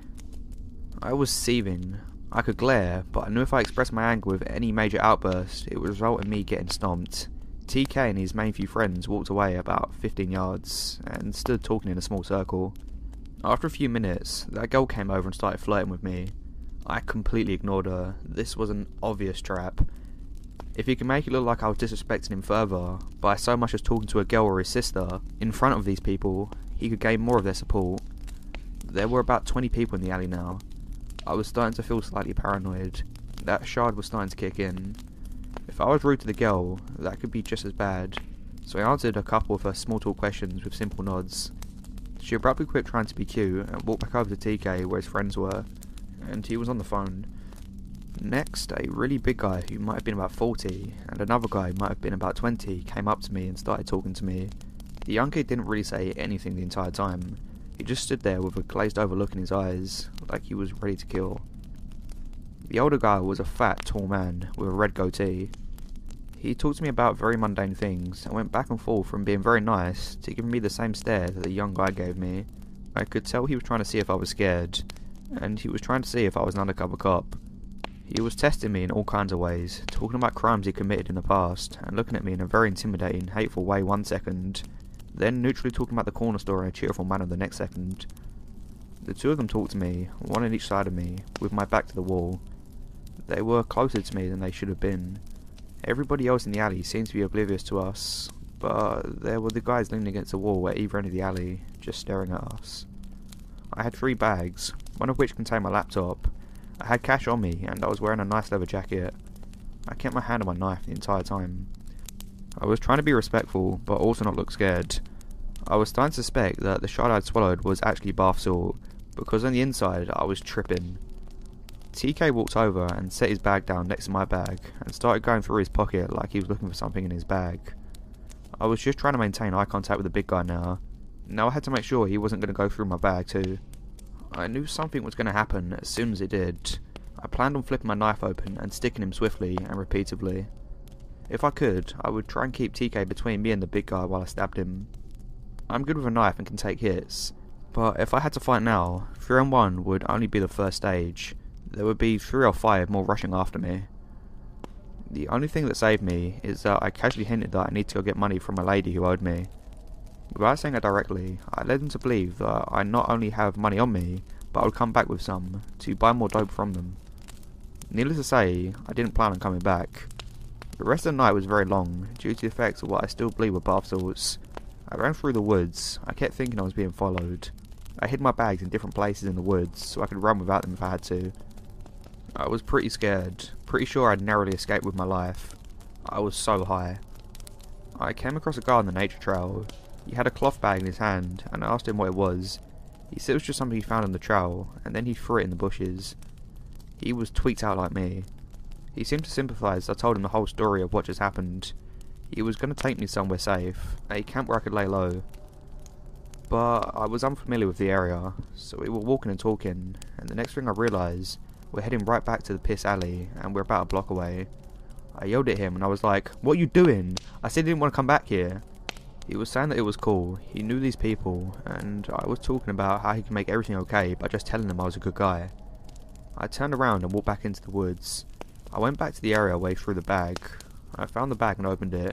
I was seething. I could glare, but I knew if I expressed my anger with any major outburst, it would result in me getting stomped. T K and his main few friends walked away about fifteen yards, and stood talking in a small circle. After a few minutes, that girl came over and started flirting with me. I completely ignored her. This was an obvious trap. If he could make it look like I was disrespecting him further, by so much as talking to a girl or his sister, in front of these people, he could gain more of their support. There were about twenty people in the alley now. I was starting to feel slightly paranoid. That shard was starting to kick in. If I was rude to the girl, that could be just as bad, so I answered a couple of her small talk questions with simple nods. She abruptly quit trying to be cute and walked back over to T K where his friends were, and he was on the phone. Next, a really big guy who might have been about forty, and another guy who might have been about twenty, came up to me and started talking to me. The young kid didn't really say anything the entire time. He just stood there with a glazed over look in his eyes, like he was ready to kill. The older guy was a fat, tall man with a red goatee. He talked to me about very mundane things, and went back and forth from being very nice to giving me the same stare that the young guy gave me. I could tell he was trying to see if I was scared, and he was trying to see if I was an undercover cop. He was testing me in all kinds of ways, talking about crimes he committed in the past, and looking at me in a very intimidating, hateful way one second, then neutrally talking about the corner store in a cheerful manner the next second. The two of them talked to me, one on each side of me, with my back to the wall. They were closer to me than they should have been. Everybody else in the alley seemed to be oblivious to us, but there were the guys leaning against the wall at either end of the alley, just staring at us. I had three bags, one of which contained my laptop. I had cash on me, and I was wearing a nice leather jacket. I kept my hand on my knife the entire time. I was trying to be respectful, but also not look scared. I was starting to suspect that the shot I'd swallowed was actually bath salt, because on the inside I was tripping. T K walked over and set his bag down next to my bag, and started going through his pocket like he was looking for something in his bag. I was just trying to maintain eye contact with the big guy now. Now I had to make sure he wasn't going to go through my bag too. I knew something was going to happen as soon as it did. I planned on flipping my knife open and sticking him swiftly and repeatedly. If I could, I would try and keep T K between me and the big guy while I stabbed him. I'm good with a knife and can take hits, but if I had to fight now, three on one would only be the first stage. There would be three or five more rushing after me. The only thing that saved me is that I casually hinted that I need to go get money from a lady who owed me. Without saying it directly, I led them to believe that I not only have money on me, but I would come back with some, to buy more dope from them. Needless to say, I didn't plan on coming back. The rest of the night was very long, due to the effects of what I still believe were bath salts. I ran through the woods. I kept thinking I was being followed. I hid my bags in different places in the woods, so I could run without them if I had to. I was pretty scared, pretty sure I'd narrowly escaped with my life. I was so high. I came across a guy on the nature trail. He had a cloth bag in his hand, and I asked him what it was. He said it was just something he found on the trail, and then he threw it in the bushes. He was tweaked out like me. He seemed to sympathise as I told him the whole story of what just happened. He was going to take me somewhere safe, a camp where I could lay low. But I was unfamiliar with the area, so we were walking and talking, and the next thing I realised, we're heading right back to the piss alley, and we're about a block away. I yelled at him, and I was like, "What are you doing? I said I didn't want to come back here." He was saying that it was cool, he knew these people, and I was talking about how he could make everything okay by just telling them I was a good guy. I turned around and walked back into the woods. I went back to the area away through the bag. I found the bag and opened it.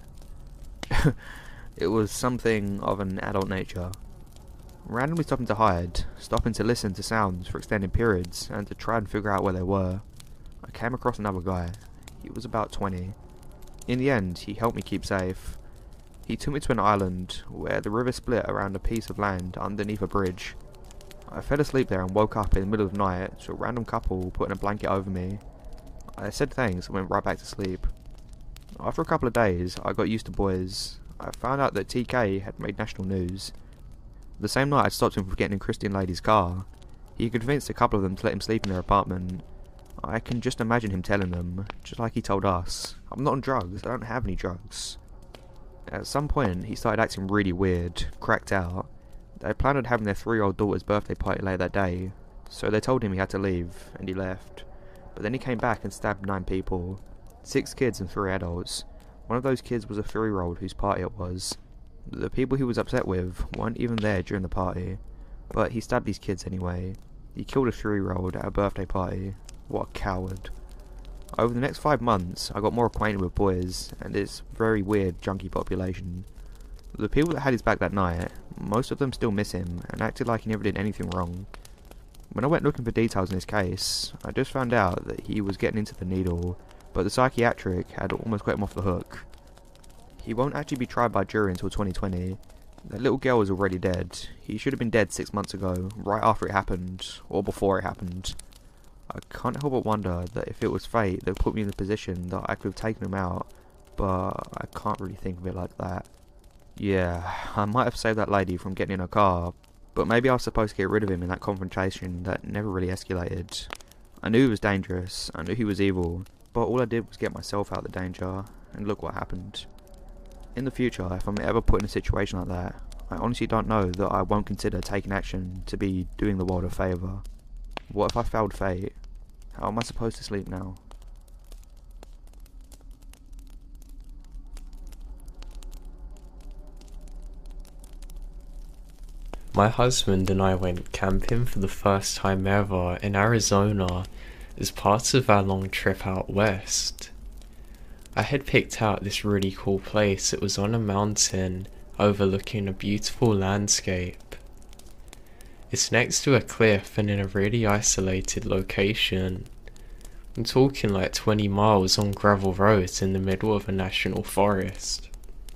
It was something of an adult nature. Randomly stopping to hide, stopping to listen to sounds for extended periods, and to try and figure out where they were, I came across another guy. He was about twenty. In the end, he helped me keep safe. He took me to an island, where the river split around a piece of land underneath a bridge. I fell asleep there and woke up in the middle of the night to a random couple putting a blanket over me. I said thanks and went right back to sleep. After a couple of days, I got used to boys. I found out that T K had made national news. The same night I stopped him from getting in Christian lady's car. He convinced a couple of them to let him sleep in their apartment. I can just imagine him telling them, just like he told us, "I'm not on drugs, I don't have any drugs." At some point, he started acting really weird, cracked out. They planned on having their three-year-old daughter's birthday party later that day, so they told him he had to leave, and he left. But then he came back and stabbed nine people, six kids and three adults. One of those kids was a three-year-old whose party it was. The people he was upset with weren't even there during the party, but he stabbed these kids anyway. He killed a three-year-old at a birthday party. What a coward. Over the next five months, I got more acquainted with boys, and this very weird junkie population. The people that had his back that night, most of them still miss him, and acted like he never did anything wrong. When I went looking for details in his case, I just found out that he was getting into the needle, but the psychiatric had almost got him off the hook. He won't actually be tried by jury until twenty twenty. That little girl is already dead. He should have been dead six months ago, right after it happened, or before it happened. I can't help but wonder that if it was fate that put me in the position that I could have taken him out, but I can't really think of it like that. Yeah, I might have saved that lady from getting in her car, but maybe I was supposed to get rid of him in that confrontation that never really escalated. I knew he was dangerous, I knew he was evil, but all I did was get myself out of the danger, and look what happened. In the future, if I'm ever put in a situation like that, I honestly don't know that I won't consider taking action to be doing the world a favour. What if I failed fate? How am I supposed to sleep now? My husband and I went camping for the first time ever in Arizona as part of our long trip out west. I had picked out this really cool place. It was on a mountain overlooking a beautiful landscape. It's next to a cliff and in a really isolated location. I'm talking like twenty miles on gravel roads in the middle of a national forest.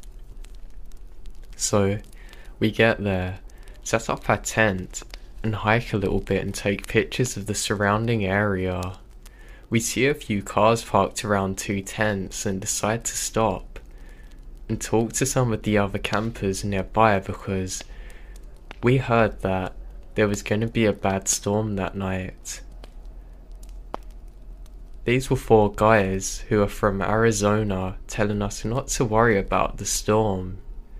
So, we get there, set up our tent, and hike a little bit and take pictures of the surrounding area. We see a few cars parked around two tents and decide to stop and talk to some of the other campers nearby because we heard that there was going to be a bad storm that night. These were four guys who are from Arizona telling us not to worry about the storm.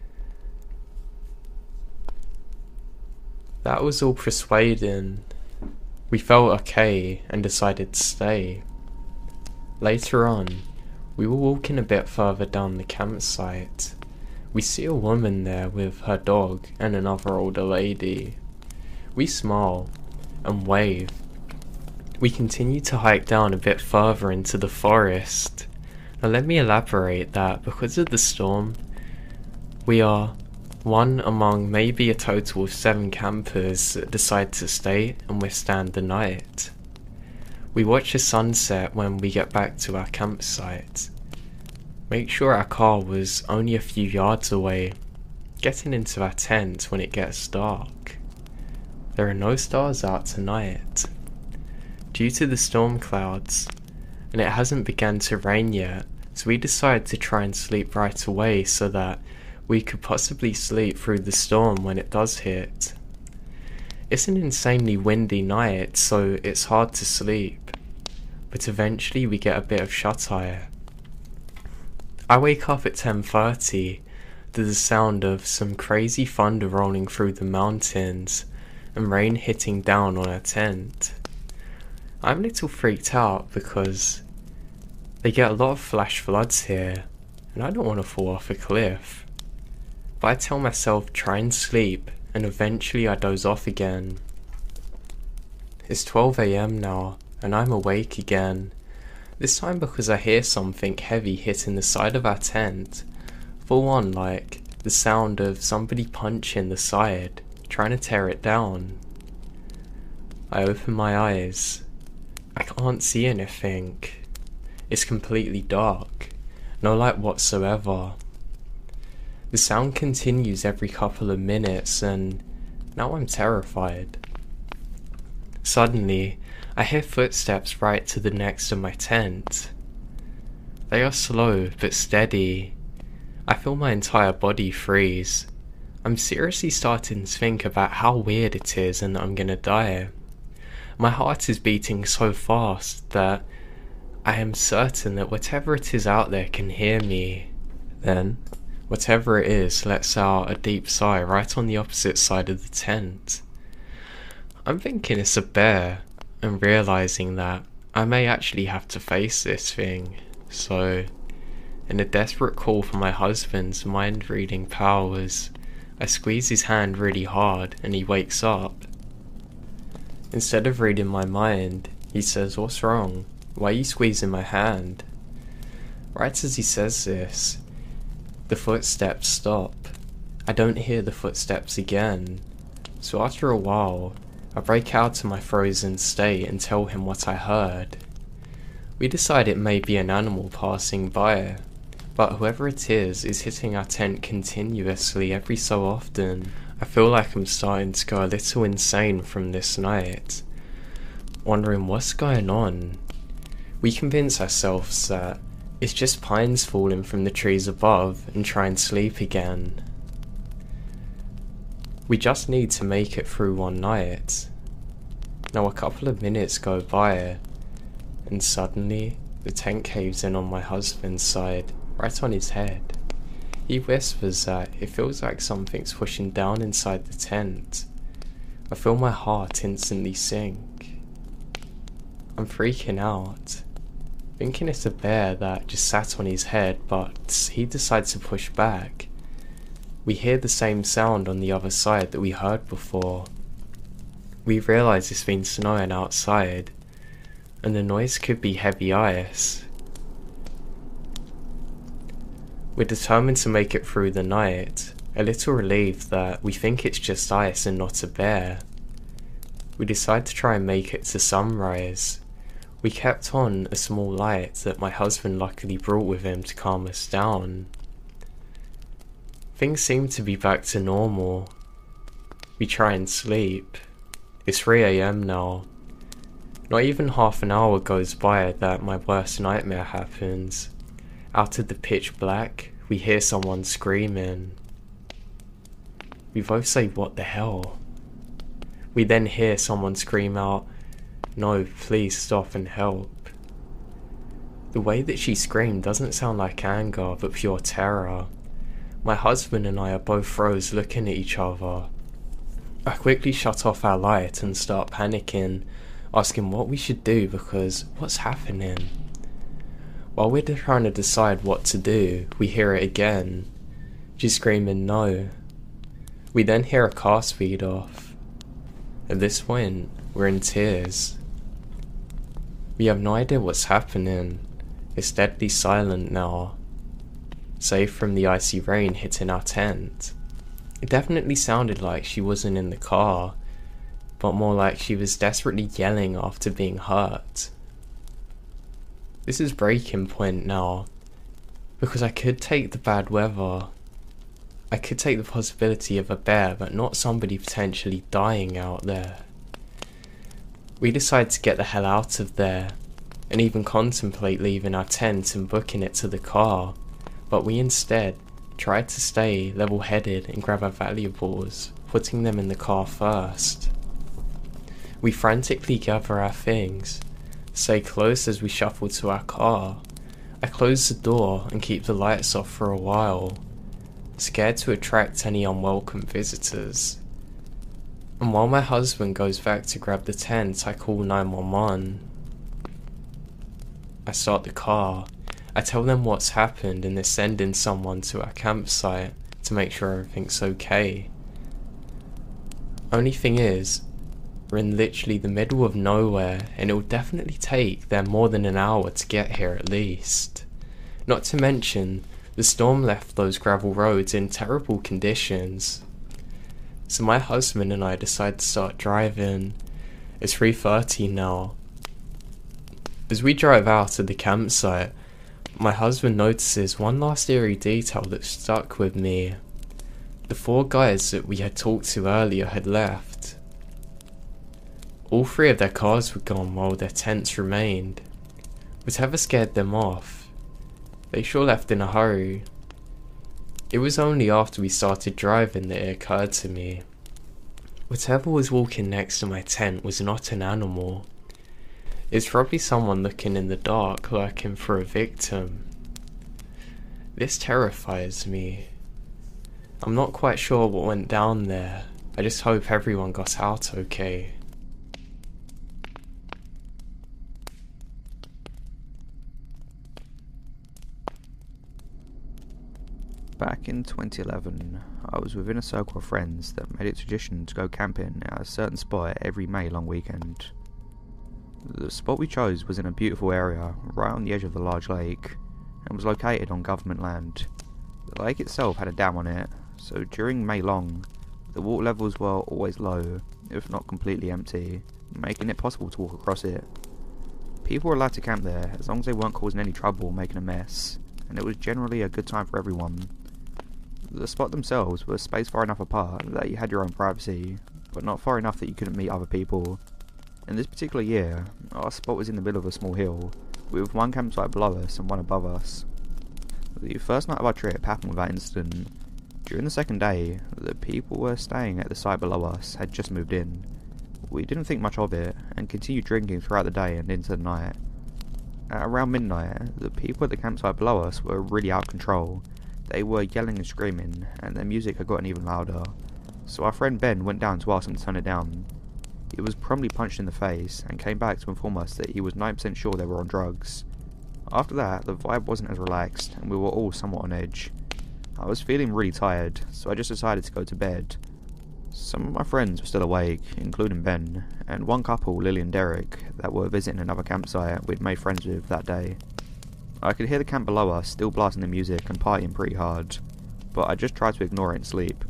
That was all persuading. We felt okay and decided to stay. Later on, we were walking a bit further down the campsite. We see a woman there with her dog and another older lady. We smile and wave. We continue to hike down a bit further into the forest. Now let me elaborate that because of the storm, we are one among maybe a total of seven campers that decide to stay and withstand the night. We watch the sunset when we get back to our campsite. Make sure our car was only a few yards away, getting into our tent when it gets dark. There are no stars out tonight. Due to the storm clouds, and it hasn't begun to rain yet, so we decide to try and sleep right away so that we could possibly sleep through the storm when it does hit. It's an insanely windy night, so it's hard to sleep, but eventually we get a bit of shut-eye. I wake up at ten thirty to the sound of some crazy thunder rolling through the mountains and rain hitting down on our tent. I'm a little freaked out because they get a lot of flash floods here, and I don't want to fall off a cliff. But I tell myself try and sleep, and eventually I doze off again. It's twelve a m now, and I'm awake again. This time because I hear something heavy hitting the side of our tent, full on like the sound of somebody punching the side, trying to tear it down. I open my eyes. I can't see anything. It's completely dark, no light whatsoever. The sound continues every couple of minutes and now I'm terrified. Suddenly, I hear footsteps right to the next of my tent. They are slow but steady. I feel my entire body freeze. I'm seriously starting to think about how weird it is and that I'm gonna die. My heart is beating so fast that I am certain that whatever it is out there can hear me. Then, whatever it is lets out a deep sigh right on the opposite side of the tent. I'm thinking it's a bear and realising that I may actually have to face this thing, so in a desperate call for my husband's mind-reading powers, I squeeze his hand really hard and he wakes up. Instead of reading my mind, he says, "What's wrong? Why are you squeezing my hand?" Right as he says this, the footsteps stop. I don't hear the footsteps again. So after a while, I break out of my frozen state and tell him what I heard. We decide it may be an animal passing by, but whoever it is is hitting our tent continuously every so often. I feel like I'm starting to go a little insane from this night, wondering what's going on. We convince ourselves that it's just pines falling from the trees above and try and sleep again. We just need to make it through one night. Now a couple of minutes go by, and suddenly the tent caves in on my husband's side, right on his head. He whispers that it feels like something's pushing down inside the tent. I feel my heart instantly sink. I'm freaking out, thinking it's a bear that just sat on his head, but he decides to push back. We hear the same sound on the other side that we heard before. We realise it's been snowing outside, and the noise could be heavy ice. We're determined to make it through the night, a little relieved that we think it's just ice and not a bear. We decide to try and make it to sunrise. We kept on a small light that my husband luckily brought with him to calm us down. Things seem to be back to normal. We try and sleep. It's three a m now. Not even half an hour goes by that my worst nightmare happens. Out of the pitch black, we hear someone screaming. We both say, "What the hell?" We then hear someone scream out, "No, please stop and help." The way that she screamed doesn't sound like anger, but pure terror. My husband and I are both froze looking at each other. I quickly shut off our light and start panicking, asking what we should do because what's happening? While we're trying to decide what to do, we hear it again. She's screaming no. We then hear a car speed off. At this point, we're in tears. We have no idea what's happening. It's deadly silent now, save from the icy rain hitting our tent. It definitely sounded like she wasn't in the car, but more like she was desperately yelling after being hurt. This is breaking point now, because I could take the bad weather. I could take the possibility of a bear, but not somebody potentially dying out there. We decide to get the hell out of there, and even contemplate leaving our tent and booking it to the car, but we instead tried to stay level-headed and grab our valuables, putting them in the car first. We frantically gather our things, stay close as we shuffle to our car. I close the door and keep the lights off for a while, scared to attract any unwelcome visitors. And while my husband goes back to grab the tent, I call nine one one. I start the car. I tell them what's happened and they're sending someone to our campsite to make sure everything's okay. Only thing is, we're in literally the middle of nowhere and it will definitely take them more than an hour to get here at least. Not to mention, the storm left those gravel roads in terrible conditions. So my husband and I decide to start driving. It's three thirty now. As we drive out of the campsite, my husband notices one last eerie detail that stuck with me. The four guys that we had talked to earlier had left. All three of their cars were gone while their tents remained. Whatever scared them off, they sure left in a hurry. It was only after we started driving that it occurred to me. Whatever was walking next to my tent was not an animal. It's probably someone looking in the dark, lurking for a victim. This terrifies me. I'm not quite sure what went down there. I just hope everyone got out okay. Back in twenty eleven, I was within a circle of friends that made it tradition to go camping at a certain spot every May long weekend. The spot we chose was in a beautiful area, right on the edge of the large lake, and was located on government land. The lake itself had a dam on it, so during May long, the water levels were always low, if not completely empty, making it possible to walk across it. People were allowed to camp there, as long as they weren't causing any trouble or making a mess, and it was generally a good time for everyone. The spot themselves was spaced far enough apart that you had your own privacy, but not far enough that you couldn't meet other people. In this particular year, our spot was in the middle of a small hill, with one campsite below us and one above us. The first night of our trip happened without incident. During the second day, the people were staying at the site below us had just moved in. We didn't think much of it, and continued drinking throughout the day and into the night. At around midnight, the people at the campsite below us were really out of control. They were yelling and screaming, and their music had gotten even louder. So our friend Ben went down to ask them to turn it down. He was promptly punched in the face, and came back to inform us that he was ninety percent sure they were on drugs. After that, the vibe wasn't as relaxed, and we were all somewhat on edge. I was feeling really tired, so I just decided to go to bed. Some of my friends were still awake, including Ben, and one couple, Lily and Derek, that were visiting another campsite we'd made friends with that day. I could hear the camp below us still blasting the music and partying pretty hard, but I just tried to ignore it and sleep.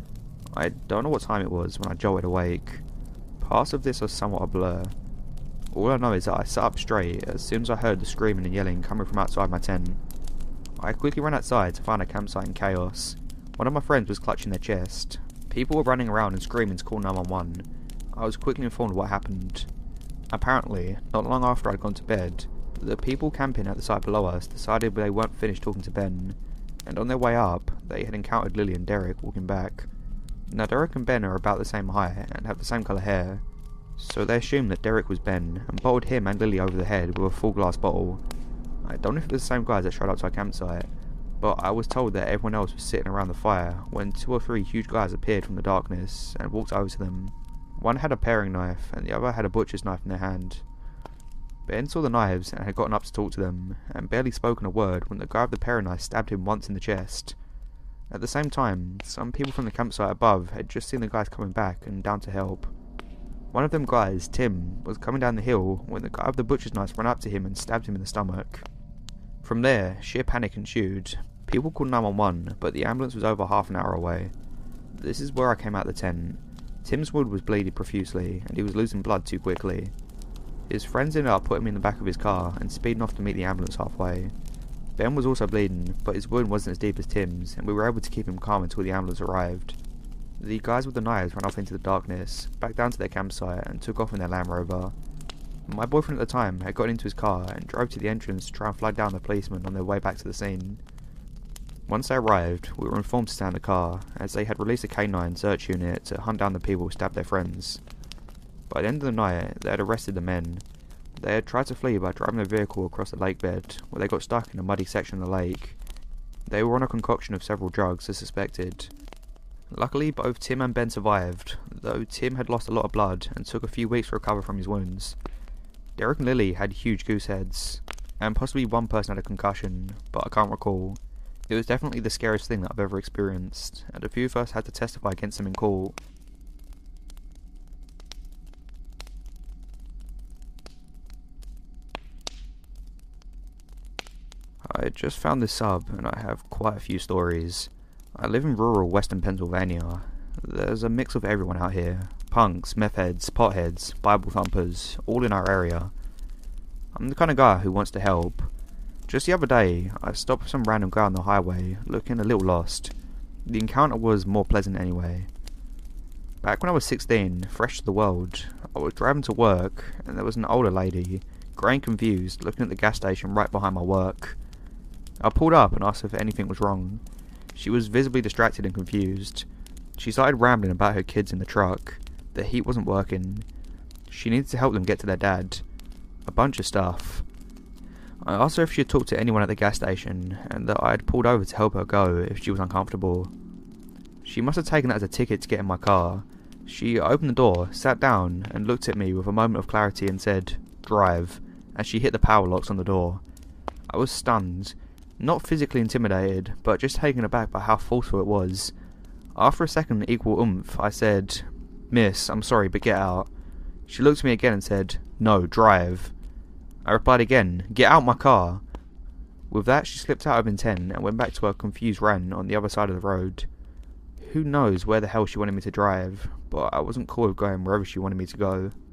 I don't know what time it was when I jolted awake. Parts of this are somewhat a blur. All I know is that I sat up straight as soon as I heard the screaming and yelling coming from outside my tent. I quickly ran outside to find a campsite in chaos. One of my friends was clutching their chest. People were running around and screaming to call nine one one. I was quickly informed of what happened. Apparently, not long after I'd gone to bed, the people camping at the site below us decided they weren't finished talking to Ben, and on their way up, they had encountered Lily and Derek walking back. Now Derek and Ben are about the same height and have the same colour hair, so they assumed that Derek was Ben and bottled him and Lily over the head with a full glass bottle. I don't know if it was the same guys that showed up to our campsite, but I was told that everyone else was sitting around the fire when two or three huge guys appeared from the darkness and walked over to them. One had a paring knife and the other had a butcher's knife in their hand. Ben saw the knives and had gotten up to talk to them, and barely spoken a word when the guy with the paring knife stabbed him once in the chest. At the same time, some people from the campsite above had just seen the guys coming back and down to help. One of them guys, Tim, was coming down the hill when the guy with the butcher's knife ran up to him and stabbed him in the stomach. From there, sheer panic ensued. People called nine one one, but the ambulance was over half an hour away. This is where I came out the tent. Tim's wound was bleeding profusely, and he was losing blood too quickly. His friends ended up putting him in the back of his car and speeding off to meet the ambulance halfway. Ben was also bleeding, but his wound wasn't as deep as Tim's, and we were able to keep him calm until the ambulance arrived. The guys with the knives ran off into the darkness, back down to their campsite, and took off in their Land Rover. My boyfriend at the time had got into his car and drove to the entrance to try and flag down the policemen on their way back to the scene. Once they arrived, we were informed to stay in the car, as they had released a K nine search unit to hunt down the people who stabbed their friends. By the end of the night, they had arrested the men. They had tried to flee by driving their vehicle across the lake bed, where they got stuck in a muddy section of the lake. They were on a concoction of several drugs, as suspected. Luckily, both Tim and Ben survived, though Tim had lost a lot of blood and took a few weeks to recover from his wounds. Derek and Lily had huge goose heads, and possibly one person had a concussion, but I can't recall. It was definitely the scariest thing that I've ever experienced, and a few of us had to testify against them in court. I just found this sub, and I have quite a few stories. I live in rural western Pennsylvania. There's a mix of everyone out here. Punks, meth heads, potheads, Bible thumpers, all in our area. I'm the kind of guy who wants to help. Just the other day, I stopped some random guy on the highway, looking a little lost. The encounter was more pleasant anyway. Back when I was sixteen, fresh to the world, I was driving to work, and there was an older lady, grey and confused, looking at the gas station right behind my work. I pulled up and asked if anything was wrong. She was visibly distracted and confused. She started rambling about her kids in the truck. The heat wasn't working. She needed to help them get to their dad. A bunch of stuff. I asked her if she had talked to anyone at the gas station, and that I had pulled over to help her go if she was uncomfortable. She must have taken that as a ticket to get in my car. She opened the door, sat down, and looked at me with a moment of clarity and said, "Drive," as she hit the power locks on the door. I was stunned. Not physically intimidated, but just taken aback by how forceful it was. After a second equal oomph, I said, "Miss, I'm sorry, but get out." She looked at me again and said, "No, drive." I replied again, "Get out my car." With that, she slipped out of intent and went back to her confused rant on the other side of the road. Who knows where the hell she wanted me to drive, but I wasn't cool with going wherever she wanted me to go.